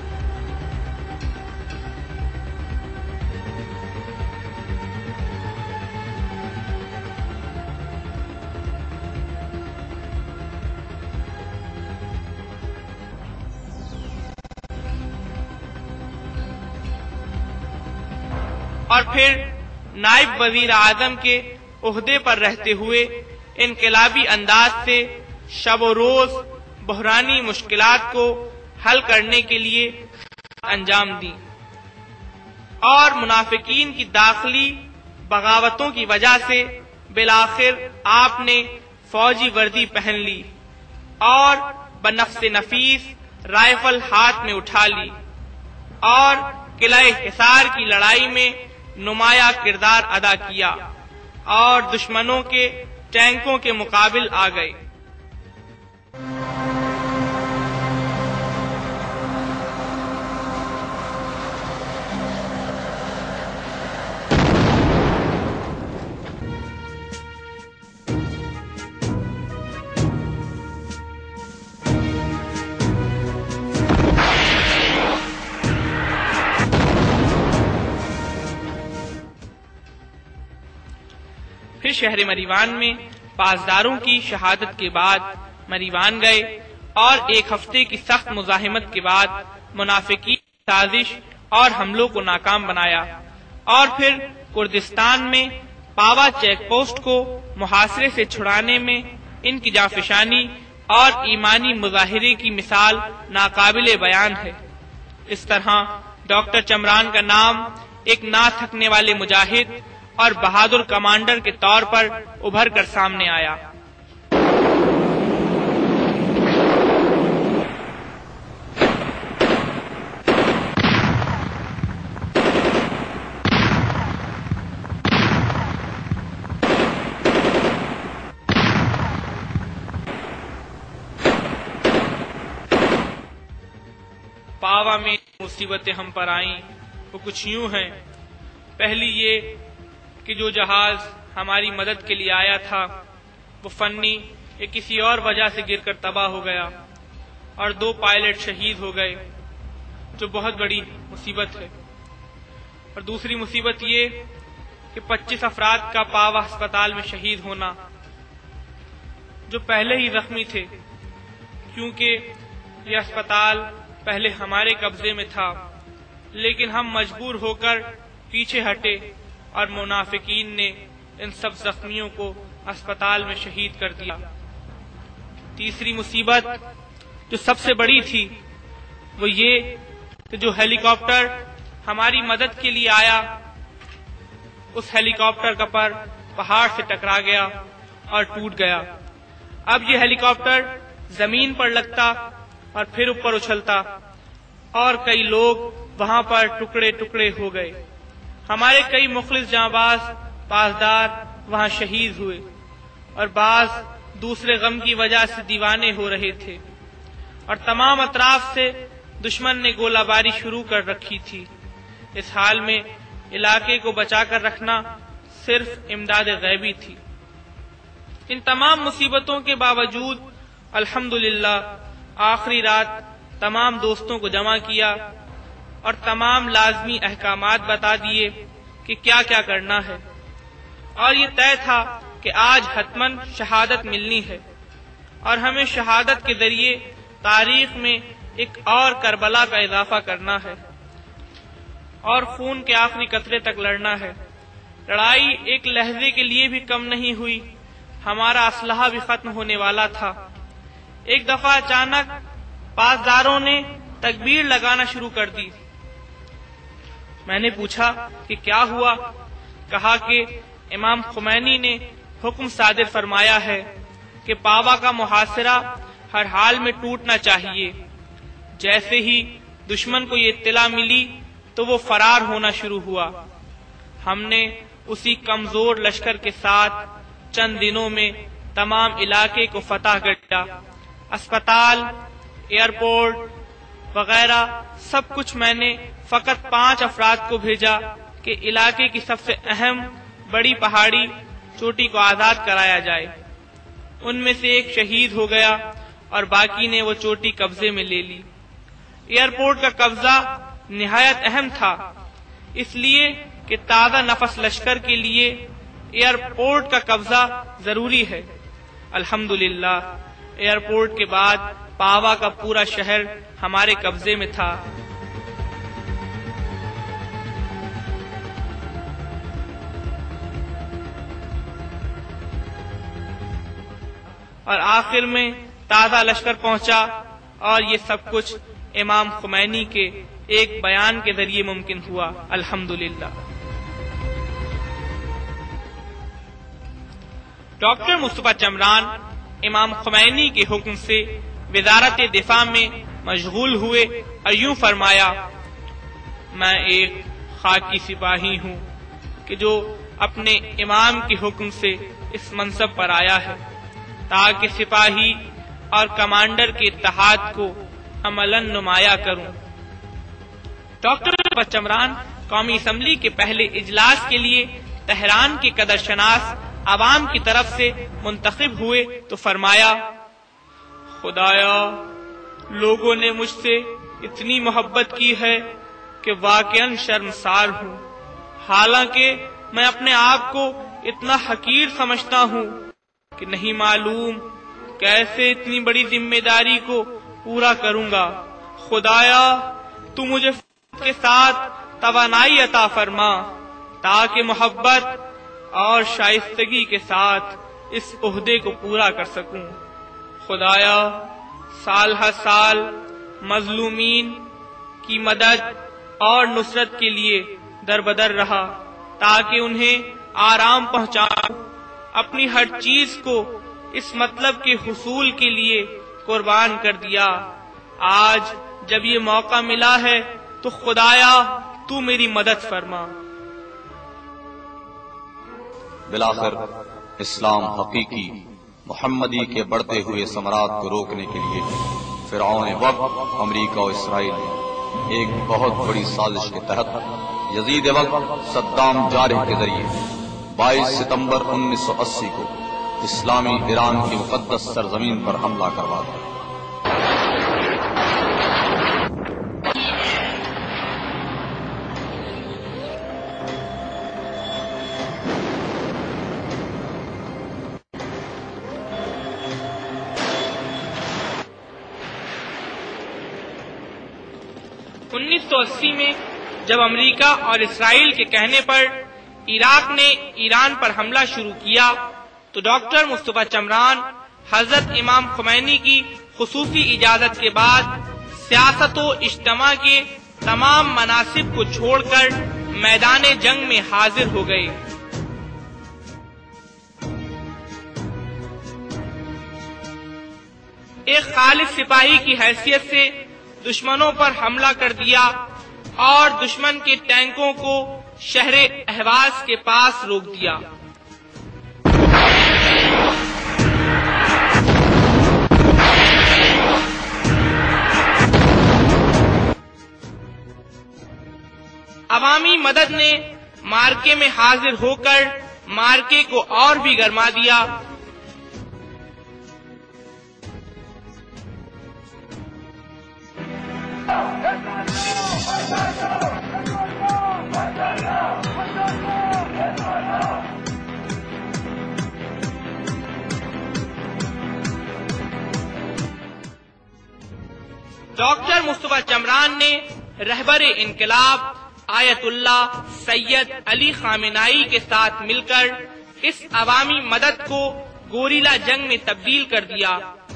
اور پھر نائب وزیر اعظم کے عہدے پر رہتے ہوئے انقلابی انداز سے شب و روز بحرانی مشکلات کو حل کرنے کے لیے انجام دی، اور منافقین کی داخلی بغاوتوں کی وجہ سے بالآخر آپ نے فوجی وردی پہن لی اور بنفس نفیس رائفل ہاتھ میں اٹھا لی اور قلعہ حصار کی لڑائی میں نمایاں کردار ادا کیا اور دشمنوں کے ٹینکوں کے مقابل آ گئے۔ پھر شہر مریوان میں پاسداروں کی شہادت کے بعد مریوان گئے اور ایک ہفتے کی سخت مزاحمت کے بعد منافقین کی سازش اور حملوں کو ناکام بنایا، اور پھر کردستان میں پاوا چیک پوسٹ کو محاصرے سے چھڑانے میں ان کی جانفشانی اور ایمانی مظاہرے کی مثال ناقابل بیان ہے۔ اس طرح ڈاکٹر چمران کا نام ایک نہ تھکنے والے مجاہد اور بہادر کمانڈر کے طور پر ابھر کر سامنے آیا۔ پاوا میں مصیبتیں ہم پر آئیں وہ کچھ یوں ہیں۔ پہلی یہ کہ جو جہاز ہماری مدد کے لیے آیا تھا وہ فنی یا کسی اور وجہ سے گر کر تباہ ہو گیا اور 2 پائلٹ شہید ہو گئے، جو بہت بڑی مصیبت ہے۔ اور دوسری مصیبت یہ کہ 25 افراد کا پاوا ہسپتال میں شہید ہونا، جو پہلے ہی زخمی تھے، کیونکہ یہ اسپتال پہلے ہمارے قبضے میں تھا، لیکن ہم مجبور ہو کر پیچھے ہٹے اور منافقین نے ان سب زخمیوں کو اسپتال میں شہید کر دیا۔ تیسری مصیبت جو سب سے بڑی تھی وہ یہ کہ جو ہیلی کاپٹر ہماری مدد کے لیے آیا، اس ہیلی کاپٹر کا پر پہاڑ سے ٹکرا گیا اور ٹوٹ گیا۔ اب یہ ہیلی کاپٹر زمین پر لگتا اور پھر اوپر اچھلتا اور کئی لوگ وہاں پر ٹکڑے ٹکڑے ہو گئے۔ ہمارے کئی مخلص جانباز پاسدار وہاں شہید ہوئے اور بعض دوسرے غم کی وجہ سے دیوانے ہو رہے تھے، اور تمام اطراف سے دشمن نے گولہ باری شروع کر رکھی تھی۔ اس حال میں علاقے کو بچا کر رکھنا صرف امداد غیبی تھی۔ ان تمام مصیبتوں کے باوجود الحمدللہ آخری رات تمام دوستوں کو جمع کیا اور تمام لازمی احکامات بتا دیے کہ کیا کیا کرنا ہے، اور یہ طے تھا کہ آج حتماً شہادت ملنی ہے اور ہمیں شہادت کے ذریعے تاریخ میں ایک اور کربلا کا اضافہ کرنا ہے اور خون کے آخری قطرے تک لڑنا ہے۔ لڑائی ایک لحظے کے لیے بھی کم نہیں ہوئی، ہمارا اسلحہ بھی ختم ہونے والا تھا۔ ایک دفعہ اچانک پاسداروں نے تکبیر لگانا شروع کر دی۔ میں نے پوچھا کہ کیا ہوا؟ کہا کہ امام خمینی نے حکم صادر فرمایا ہے کہ پاوا کا محاصرہ ہر حال میں ٹوٹنا چاہیے۔ جیسے ہی دشمن کو یہ اطلاع ملی تو وہ فرار ہونا شروع ہوا۔ ہم نے اسی کمزور لشکر کے ساتھ چند دنوں میں تمام علاقے کو فتح کر دیا۔ اسپتال، ایئرپورٹ وغیرہ سب کچھ میں نے فقط 5 افراد کو بھیجا کہ علاقے کی سب سے اہم بڑی پہاڑی چوٹی کو آزاد کرایا جائے۔ ان میں سے ایک شہید ہو گیا اور باقی نے وہ چوٹی قبضے میں لے لی۔ ایئرپورٹ کا قبضہ نہایت اہم تھا، اس لیے کہ تازہ نفس لشکر کے لیے ایئرپورٹ کا قبضہ ضروری ہے۔ الحمدللہ ایئرپورٹ کے بعد پاوا کا پورا شہر ہمارے قبضے میں تھا۔ اور آخر میں تازہ لشکر پہنچا، اور یہ سب کچھ امام خمینی کے ایک بیان کے ذریعے ممکن ہوا۔ الحمدللہ ڈاکٹر مصطفیٰ چمران امام خمینی کے حکم سے وزارت دفاع میں مشغول ہوئے اور یوں فرمایا: میں ایک خاکی سپاہی ہوں کہ جو اپنے امام کے حکم سے اس منصب پر آیا ہے تاکہ سپاہی اور کمانڈر کے اتحاد کو عملاً نمایاں کروں۔ ڈاکٹر مصطفیٰ چمران قومی اسمبلی کے پہلے اجلاس کے لیے تہران کے قدر شناس عوام کی طرف سے منتخب ہوئے تو فرمایا: خدایا، لوگوں نے مجھ سے اتنی محبت کی ہے کہ واقعاً شرمسار ہوں، حالانکہ میں اپنے آپ کو اتنا حقیر سمجھتا ہوں کہ نہیں معلوم کیسے اتنی بڑی ذمہ داری کو پورا کروں گا۔ خدایا، تو مجھے کے ساتھ توانائی عطا فرما تاکہ محبت اور شائستگی کے ساتھ اس عہدے کو پورا کر سکوں۔ خدایا، سال ہر سال مظلومین کی مدد اور نصرت کے لیے دربدر رہا تاکہ انہیں آرام پہنچاؤں، اپنی ہر چیز کو اس مطلب کے حصول کے لیے قربان کر دیا۔ آج جب یہ موقع ملا ہے تو خدایا تو میری مدد فرما۔ بالآخر اسلام حقیقی محمدی کے بڑھتے ہوئے ثمرات کو روکنے کے لیے فرعون وقت امریکہ و اسرائیل نے ایک بہت بڑی سازش کے تحت یزید وقت صدام جارح کے ذریعے 22 ستمبر 1980 کو اسلامی ایران کی مقدس سرزمین پر حملہ کروا دیا۔ 1980 میں جب امریکہ اور اسرائیل کے کہنے پر عراق نے ایران پر حملہ شروع کیا تو ڈاکٹر مصطفیٰ چمران حضرت امام خمینی کی خصوصی اجازت کے بعد سیاست و اجتماع کے تمام مناصب کو چھوڑ کر میدان جنگ میں حاضر ہو گئے۔ ایک خالص سپاہی کی حیثیت سے دشمنوں پر حملہ کر دیا اور دشمن کے ٹینکوں کو شہر اہواز کے پاس روک دیا۔ عوامی مدد نے مارکے میں حاضر ہو کر مارکے کو اور بھی گرما دیا۔ ڈاکٹر مصطفیٰ چمران نے رہبر انقلاب آیت اللہ سید علی خامنائی کے ساتھ مل کر اس عوامی مدد کو گوریلا جنگ میں تبدیل کر دیا۔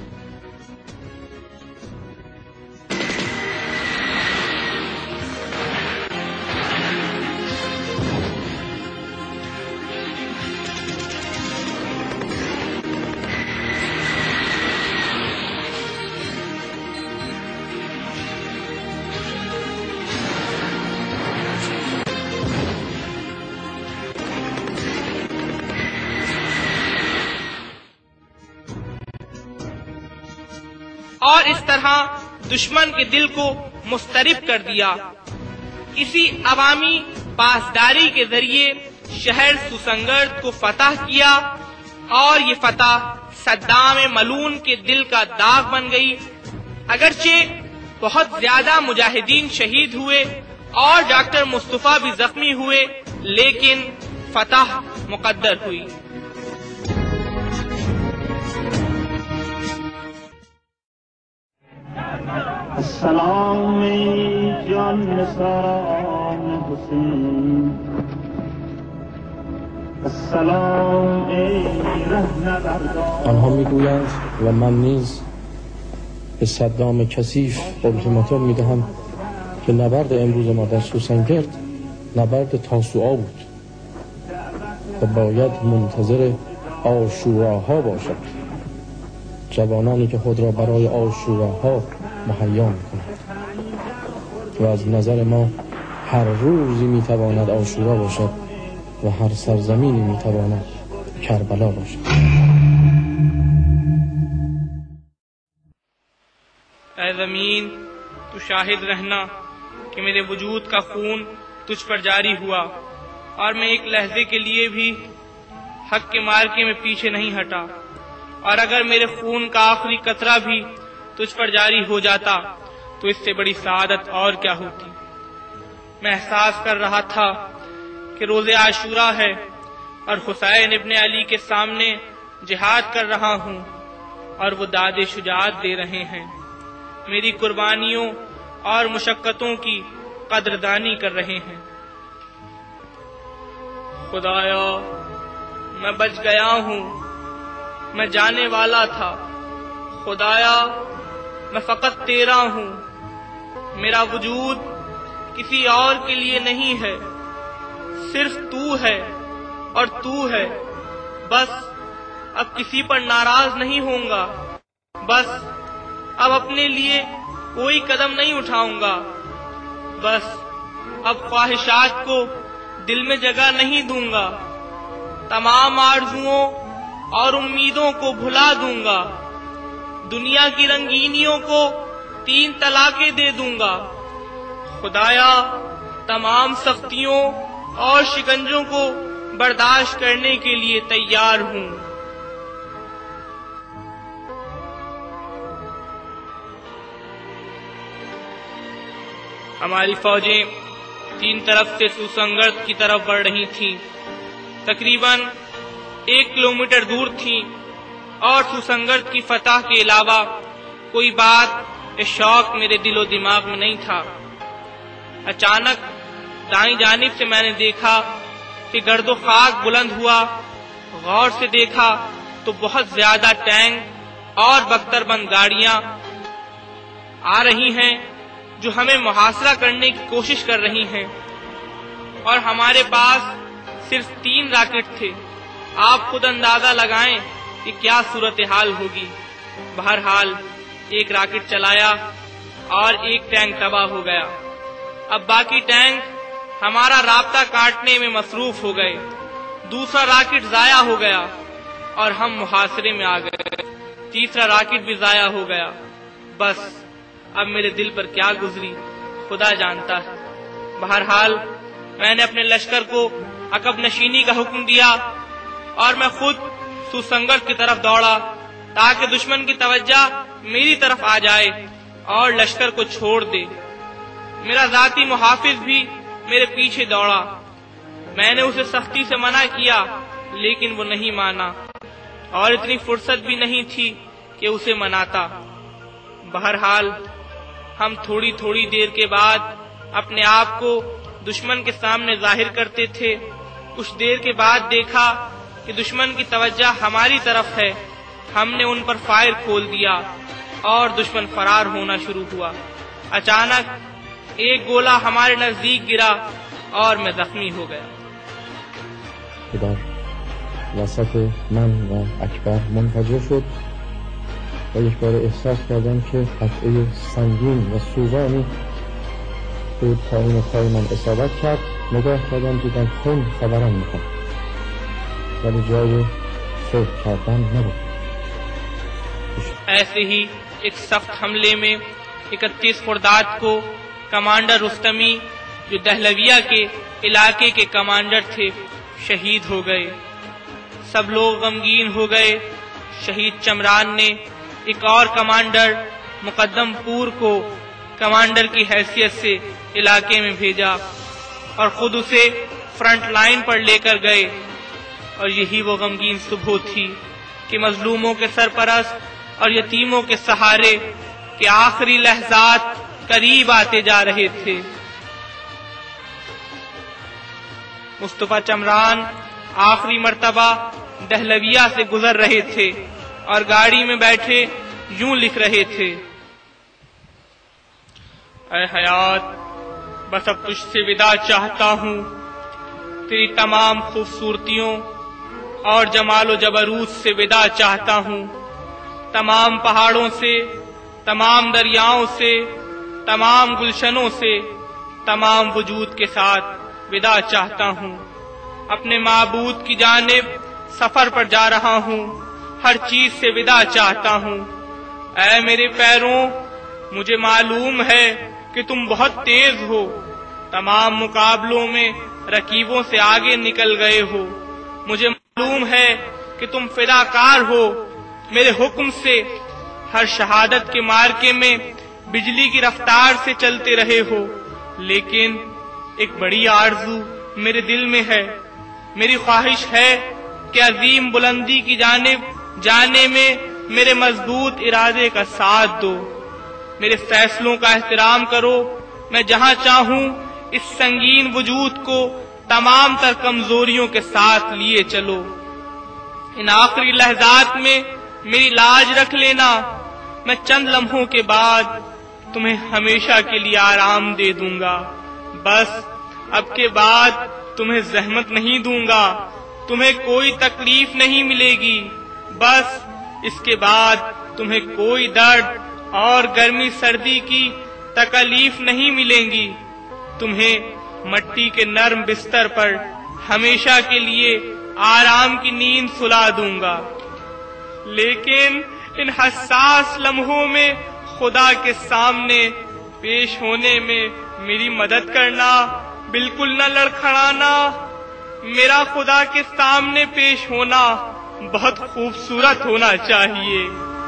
اور اس طرح دشمن کے دل کو مضطرب کر دیا۔ اسی عوامی پاسداری کے ذریعے شہر سوسنگرد کو فتح کیا اور یہ فتح صدام ملعون کے دل کا داغ بن گئی۔ اگرچہ بہت زیادہ مجاہدین شہید ہوئے اور ڈاکٹر مصطفیٰ بھی زخمی ہوئے، لیکن فتح مقدر ہوئی۔ السلام جان نثاران حسین، السلام رهنوردان. آنها میگویند و من نیز به صدام کثیف اولتیماتوم میدهم که نبرد امروز ما در سوسنگرد نبرد تاسوعا بود و باید منتظر عاشوراها باشد، جوانانی که خود را برای عاشوراها مهیا میکنند و از نظر ما هر روزی میتواند عاشورا باشد و هر سرزمینی میتواند کربلا باشد. اے زمین تو شاہد رہنا کہ میرے وجود کا خون تجھ پر جاری ہوا اور میں ایک لحظے کے لیے بھی حق کے مارکے میں پیچھے نہیں ہٹا، اور اگر میرے خون کا آخری قطرہ بھی تجھ پر جاری ہو جاتا تو اس سے بڑی سعادت اور کیا ہوتی۔ میں احساس کر رہا تھا کہ روز عاشورہ ہے اور حسین ابن علی کے سامنے جہاد کر رہا ہوں اور وہ داد شجاعت دے رہے ہیں، میری قربانیوں اور مشقتوں کی قدردانی کر رہے ہیں۔ خدایا میں بچ گیا ہوں، میں جانے والا تھا، خدایا میں فقط تیرا ہوں، میرا وجود کسی اور کے لیے نہیں ہے، صرف تو ہے اور تو ہے، بس اب کسی پر ناراض نہیں ہوں گا، بس اب اپنے لیے کوئی قدم نہیں اٹھاؤں گا، بس اب خواہشات کو دل میں جگہ نہیں دوں گا، تمام آرزوؤں اور امیدوں کو بھلا دوں گا، دنیا کی رنگینیوں کو 3 طلاقیں دے دوں گا، خدایا تمام سختیوں اور شکنجوں کو برداشت کرنے کے لیے تیار ہوں۔ ہماری فوجیں 3 طرف سے سوسنگرد کی طرف بڑھ رہی تھیں، تقریباً 1 کلومیٹر دور تھیں، اور سوسنگرد کی فتح کے علاوہ کوئی بات یا شوق میرے دل و دماغ میں نہیں تھا۔ اچانک دائیں جانب سے میں نے دیکھا کہ گرد و خاک بلند ہوا. غور سے دیکھا تو بہت زیادہ ٹینک اور بختر بند گاڑیاں آ رہی ہیں جو ہمیں محاصرہ کرنے کی کوشش کر رہی ہیں، اور ہمارے پاس صرف 3 راکٹ تھے. آپ خود اندازہ لگائیں کہ کیا صورتحال ہوگی. بہرحال ایک راکٹ چلایا اور ایک ٹینک تباہ ہو گیا. اب باقی ٹینک ہمارا رابطہ کاٹنے میں مصروف ہو گئے. دوسرا راکٹ ضائع ہو گیا اور ہم محاصرے میں آ گئے. تیسرا راکٹ بھی ضائع ہو گیا. بس اب میرے دل پر کیا گزری خدا جانتا ہے. بہرحال میں نے اپنے لشکر کو عقب نشینی کا حکم دیا اور میں خود سوسنگر کی طرف دوڑا تاکہ دشمن کی توجہ میری طرف آ جائے اور لشکر کو چھوڑ دے. میرا ذاتی محافظ بھی میرے پیچھے دوڑا. میں نے اسے سختی سے منع کیا لیکن وہ نہیں مانا اور اتنی فرصت بھی نہیں تھی کہ اسے مناتا. بہرحال ہم تھوڑی تھوڑی دیر کے بعد اپنے آپ کو دشمن کے سامنے ظاہر کرتے تھے. کچھ دیر کے بعد دیکھا کہ دشمن کی توجہ ہماری طرف ہے. ہم نے ان پر فائر کھول دیا اور دشمن فرار ہونا شروع ہوا. اچانک ایک گولہ ہمارے نزدیک گرا اور میں زخمی ہو گیا. در وسط من و اکبر منفجر شد و یک بار احساس کردم که قطعه سنگین و سوزانی به پایین پای من اصابت کرد. نگاه کردم دیدم خون خبرم میکرد ولی جای فکر کردن نبود. ایسے ہی ایک سخت حملے میں 31 خرداد کو کمانڈر رستمی جو دہلویہ کے علاقے کے کمانڈر تھے شہید ہو گئے. سب لوگ غمگین ہو گئے. شہید چمران نے ایک اور کمانڈر مقدم پور کو کمانڈر کی حیثیت سے علاقے میں بھیجا اور خود اسے فرنٹ لائن پر لے کر گئے. اور یہی وہ غمگین صبح تھی کہ مظلوموں کے سرپرست اور یتیموں کے سہارے کے آخری لحظات قریب آتے جا رہے تھے. مصطفیٰ چمران آخری مرتبہ دہلویہ سے گزر رہے تھے اور گاڑی میں بیٹھے یوں لکھ رہے تھے: اے حیات، بس اب تجھ سے وداع چاہتا ہوں. تیری تمام خوبصورتیوں اور جمال و جبروت سے وداع چاہتا ہوں. تمام پہاڑوں سے، تمام دریاؤں سے، تمام گلشنوں سے، تمام وجود کے ساتھ وداع چاہتا ہوں. اپنے معبود کی جانب سفر پر جا رہا ہوں. ہر چیز سے وداع چاہتا ہوں. اے میرے پیروں، مجھے معلوم ہے کہ تم بہت تیز ہو. تمام مقابلوں میں رقیبوں سے آگے نکل گئے ہو. مجھے معلوم ہے کہ تم فداکار ہو. میرے حکم سے ہر شہادت کے مارکے میں بجلی کی رفتار سے چلتے رہے ہو. لیکن ایک بڑی آرزو میرے دل میں ہے. میری خواہش ہے کہ عظیم بلندی کی جانب جانے میں میرے مضبوط ارادے کا ساتھ دو. میرے فیصلوں کا احترام کرو. میں جہاں چاہوں اس سنگین وجود کو تمام تر کمزوریوں کے ساتھ لیے چلو. ان آخری لحظات میں میری لاج رکھ لینا. میں چند لمحوں کے بعد تمہیں ہمیشہ کے لیے آرام دے دوں گا. بس اب کے بعد تمہیں زحمت نہیں دوں گا. تمہیں کوئی تکلیف نہیں ملے گی. بس اس کے بعد تمہیں کوئی درد اور گرمی سردی کی تکلیف نہیں ملیں گی. تمہیں مٹی کے نرم بستر پر ہمیشہ کے لیے آرام کی نیند سلا دوں گا. لیکن ان حساس لمحوں میں خدا کے سامنے پیش ہونے میں میری مدد کرنا. بالکل نہ لڑکھڑانا. میرا خدا کے سامنے پیش ہونا بہت خوبصورت ہونا چاہیے.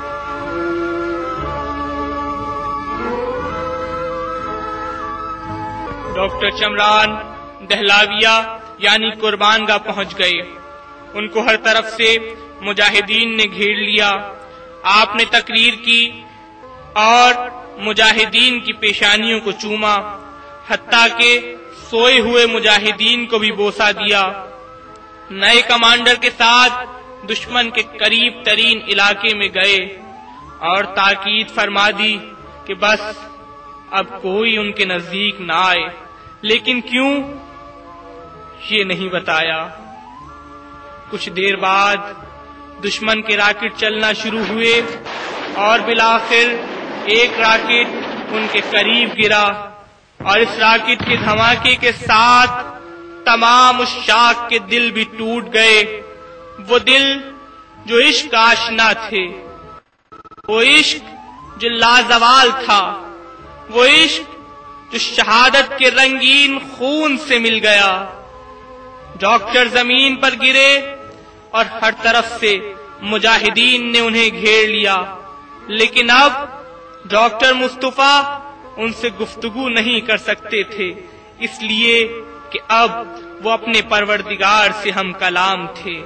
ڈاکٹر چمران دہلاویہ یعنی قربان گاہ پہنچ گئے. ان کو ہر طرف سے مجاہدین نے گھیر لیا. آپ نے تقریر کی اور مجاہدین کی پیشانیوں کو چوما. حتیٰ کہ سوئے ہوئے مجاہدین کو بھی بوسہ دیا۔ نئے کمانڈر کے ساتھ دشمن کے قریب ترین علاقے میں گئے اور تاکید فرما دی کہ بس اب کوئی ان کے نزدیک نہ آئے، لیکن کیوں یہ نہیں بتایا۔ کچھ دیر بعد دشمن کے راکٹ چلنا شروع ہوئے اور بالآخر ایک راکٹ ان کے قریب گرا اور اس راکٹ کے دھماکے کے ساتھ تمام عشاق کے دل بھی ٹوٹ گئے، وہ دل جو عشق کا آشنا تھے، وہ عشق جو لازوال تھا، وہ عشق جو شہادت کے رنگین خون سے مل گیا۔ ڈاکٹر زمین پر گرے اور ہر طرف سے مجاہدین نے انہیں گھیر لیا، لیکن اب ڈاکٹر مصطفیٰ ان سے گفتگو نہیں کر سکتے تھے، اس لیے کہ اب وہ اپنے پروردگار سے ہم کلام تھے۔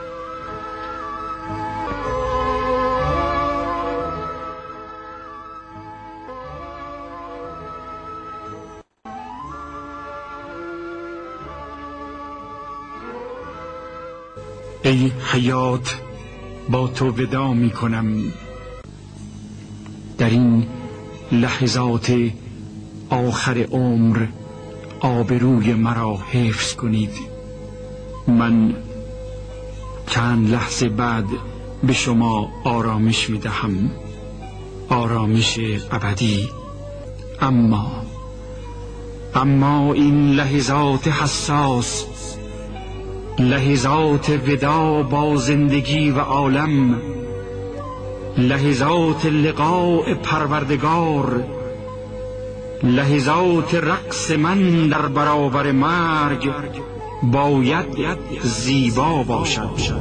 ای حیات، با تو ودا می کنم. در این لحظات آخر عمر آبروی مرا حفظ کنید. من چند لحظه بعد به شما آرامش می دهم، آرامش ابدی. اما این لحظات حساس، لحظات ودا با زندگی و عالم، لحظات لقاء پروردگار، لحظات رقص من در برابر مرگ باید زیبا باشد.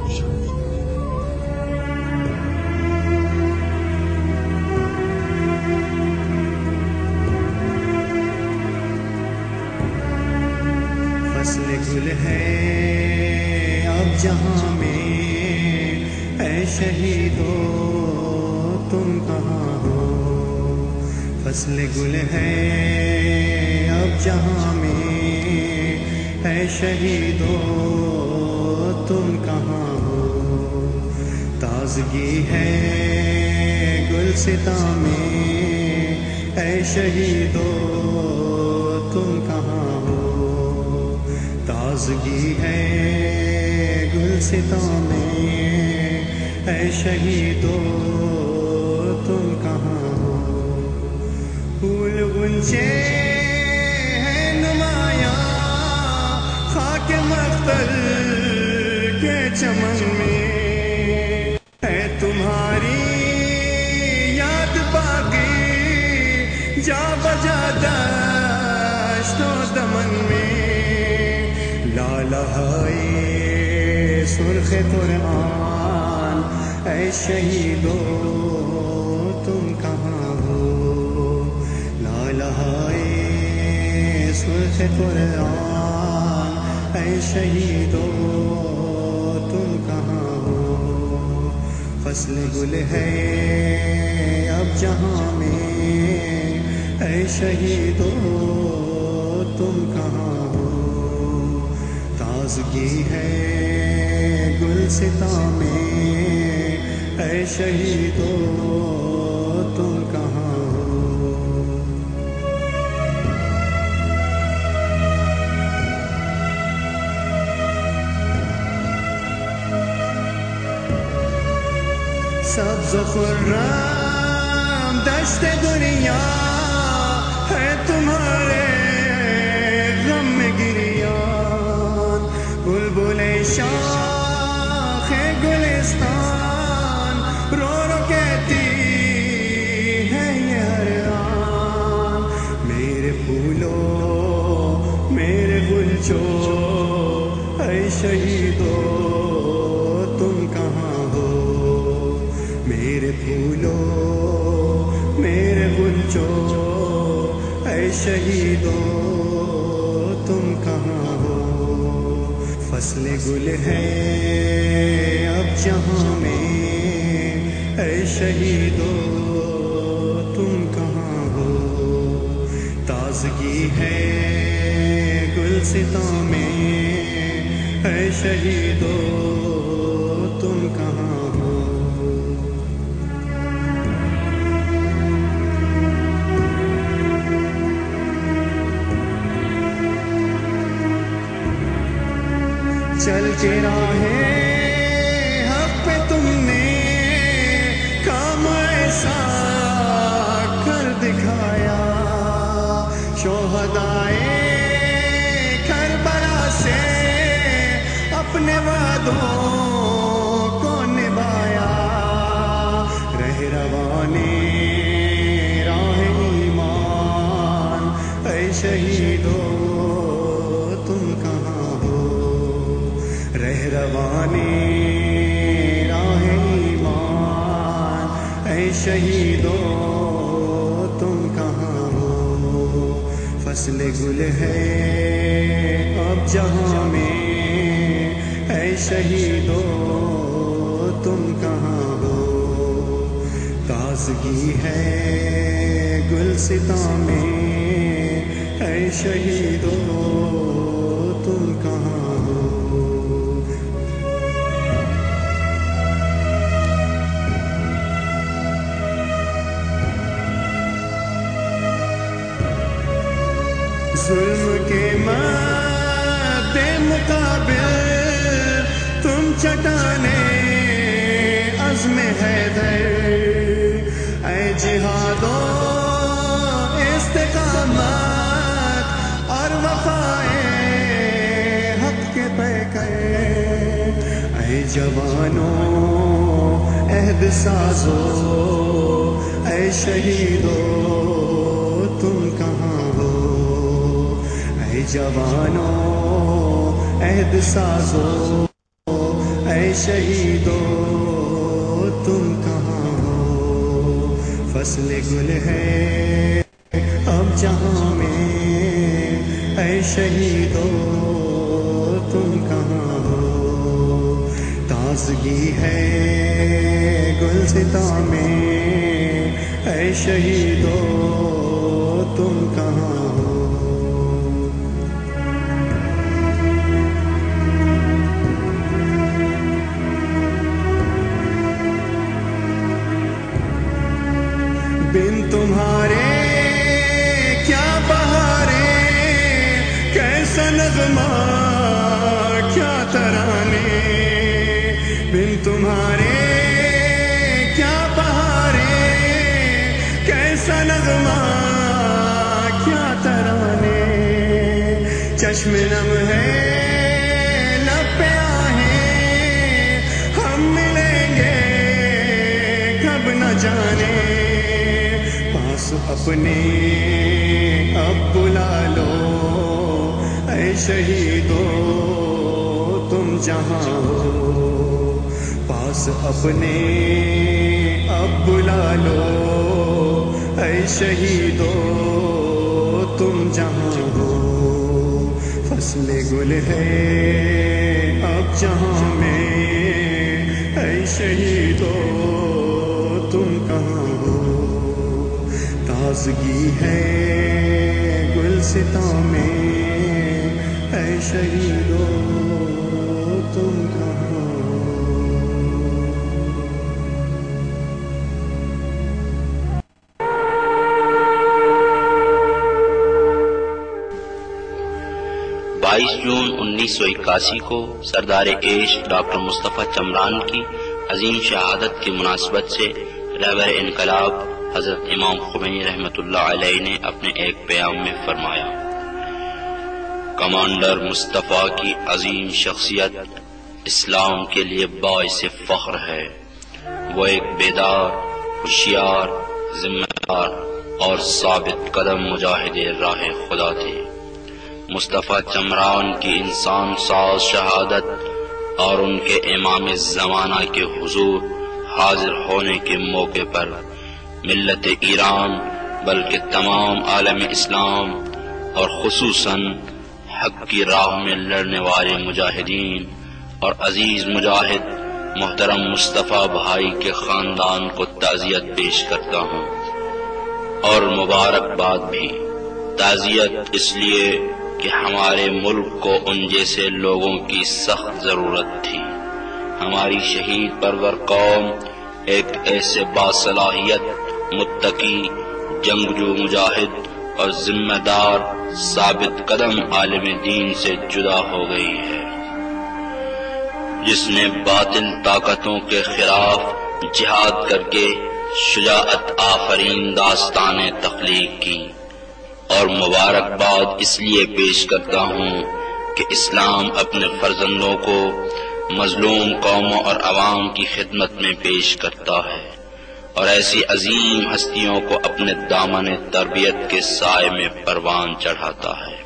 فصل گل ہے اب جہاں میں، اے شہیدو تم کہاں ہو؟ فصل گل ہے اب جہاں میں، اے شہیدو تم کہاں ہو؟ تازگی ہے گلستاں میں، اے شہیدو تم کہاں ہو؟ تازگی ہے گلستاں میں، اے شہیدو تم کہاں ہو؟ پھول غنچے ہیں نمایاں خاک مختل کے چمن میں، ہے تمہاری یاد باقی جا بجا دشت و دمن میں، لالہائے سرخ قرآن، اے شہیدو تم کہاں ہو؟ لالہائے سرخ قرآن، اے شہیدو تم کہاں ہو؟ فصل گل ہے اب جہاں میں، اے شہیدو تم کہاں ہو؟ تازگی ہے گلستاں میں، اے شہیدو تم کہاں ہو؟ سبز خرم دشت دنیا ہے تمہارے غم میں گریان، بلبل شاخ گلستان رو رو کہتی ہے یہ ہر آن، میرے پھولو میرے گلچو اے شہیدو تم کہاں ہو؟ میرے پھولو میرے گلچو اے شہیدو تم کہاں ہو؟ فصل گل ہے اب جہاں میں، اے شہیدو تم کہاں ہو؟ تاز تازگی ہے گلستاں میں، اے شہیدو تم کہاں ہو؟ چل کے راہیں حق پہ تم نے کام ایسا کر دکھایا، شہدائے کربلا سے اپنے وعدوں کو نبھایا، رہ روانے راہ ایمان، اے شہیدو تم کہاں ہو؟ رہ روانے راہ ایمان، اے شہیدو تم کہاں ہو؟ فصل گل ہے اب جہاں میں، اے شہیدو تم کہاں ہو؟ تازگی ہے گلستاں میں، اے شہیدو تم کہاں ہو؟ ظلم کے مد مقابل تم چٹانے عزم حیدر، اے جہاد و استقامت اور وفائے حق کے پیکر، اے جوانوں عہد سازو، اے شہیدو تم کہاں ہو؟ اے جوانوں عہد سازو، اے شہیدو تم کہاں ہو؟ فصل گل ہے اب جہاں میں، اے شہیدو تم کہاں ہو؟ تازگی ہے گلستاں میں، اے شہیدو تم کہاں ہو؟ بن تمہارے کیا بہارے، کیسا نغمہ کیا ترانے، بن تمہارے کیا بہارے، کیسا نغمہ کیا ترانے، چشم نم ہے لب پہ آہیں، ہم ملیں گے کب نہ جانے، پاس اپنے اب بلا لو، اے شہیدو تم جہاں ہو؟ پاس اپنے اب بلا لو، اے شہیدو تم جہاں ہو؟ فصل گل ہے اب جہاں میں، اے شہیدو تم کہاں ہو؟ تازگی ہے گلستاں میں، اے شہیدو تم کہاں ہو؟ 22 جون 1981 کو سردار عشق ڈاکٹر مصطفیٰ چمران کی عظیم شہادت کی مناسبت سے رہبر انقلاب حضرت امام خمینی رحمۃ اللہ علیہ نے اپنے ایک پیام میں فرمایا، کمانڈر مصطفیٰ کی عظیم شخصیت اسلام کے لیے باعث فخر ہے۔ وہ ایک بیدار، ہوشیار، ذمہ دار اور ثابت قدم مجاہد راہ خدا تھے۔ مصطفیٰ چمران کی انسان ساز شہادت اور ان کے امام زمانہ کے حضور حاضر ہونے کے موقع پر ملت ایران بلکہ تمام عالم اسلام اور خصوصاً حق کی راہ میں لڑنے والے مجاہدین اور عزیز مجاہد محترم مصطفیٰ بھائی کے خاندان کو تعزیت پیش کرتا ہوں اور مبارکباد بھی۔ تعزیت اس لیے کہ ہمارے ملک کو ان جیسے لوگوں کی سخت ضرورت تھی۔ ہماری شہید پرور قوم ایک ایسے باصلاحیت، متقی، جنگجو مجاہد اور ذمہ دار ثابت قدم عالم دین سے جدا ہو گئی ہے، جس نے باطل طاقتوں کے خلاف جہاد کر کے شجاعت آفرین داستانیں تخلیق کی۔ اور مبارکباد اس لیے پیش کرتا ہوں کہ اسلام اپنے فرزندوں کو مظلوم قوموں اور عوام کی خدمت میں پیش کرتا ہے، اور ایسی عظیم ہستیوں کو اپنے دامن تربیت کے سائے میں پروان چڑھاتا ہے۔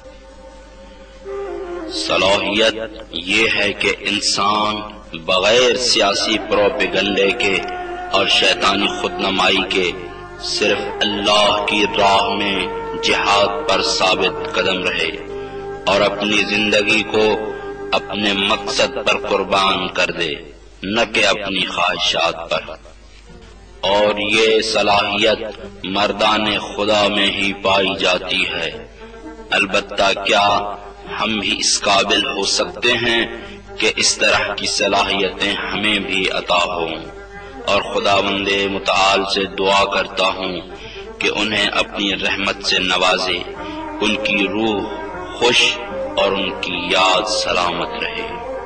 صلاحیت یہ ہے کہ انسان بغیر سیاسی پروپیگنڈے کے اور شیطانی خودنمائی کے صرف اللہ کی راہ میں جہاد پر ثابت قدم رہے اور اپنی زندگی کو اپنے مقصد پر قربان کر دے، نہ کہ اپنی خواہشات پر۔ اور یہ صلاحیت مردان خدا میں ہی پائی جاتی ہے۔ البتہ کیا ہم بھی اس قابل ہو سکتے ہیں کہ اس طرح کی صلاحیتیں ہمیں بھی عطا ہوں، اور خداوند متعال سے دعا کرتا ہوں کہ انہیں اپنی رحمت سے نوازے، ان کی روح خوش اور ان کی یاد سلامت رہے۔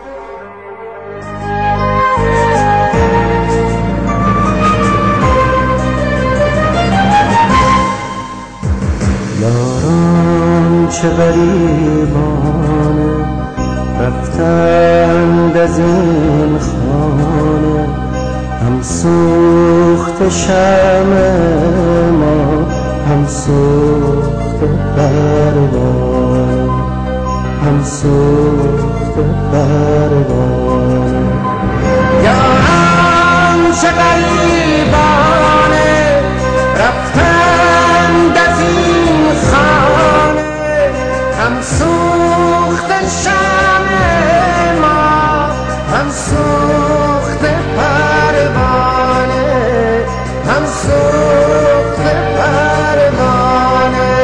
یاران چه غریبان رفتند از این خانه، هم سوخت شمع ما، هم سوخت پروانه، هم سوخت پروانه. یاران چه غریبان رفتند از این خانه، هم سوخت شمع ما، هم سوخت پروانه، هم سوخت پروانه.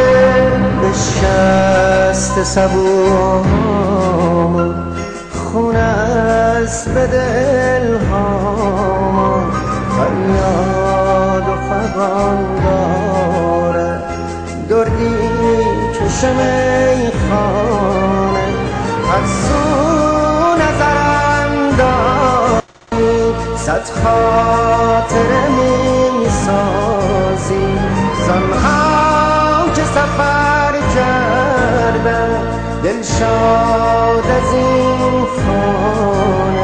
بشکست صبوها خون است به دلها، فریاد و فغان داره دردی چشم میخانه. هر سو نظرم داری صد خاطره میسازی، زنها که سفر کردن دلشاد از این خانه.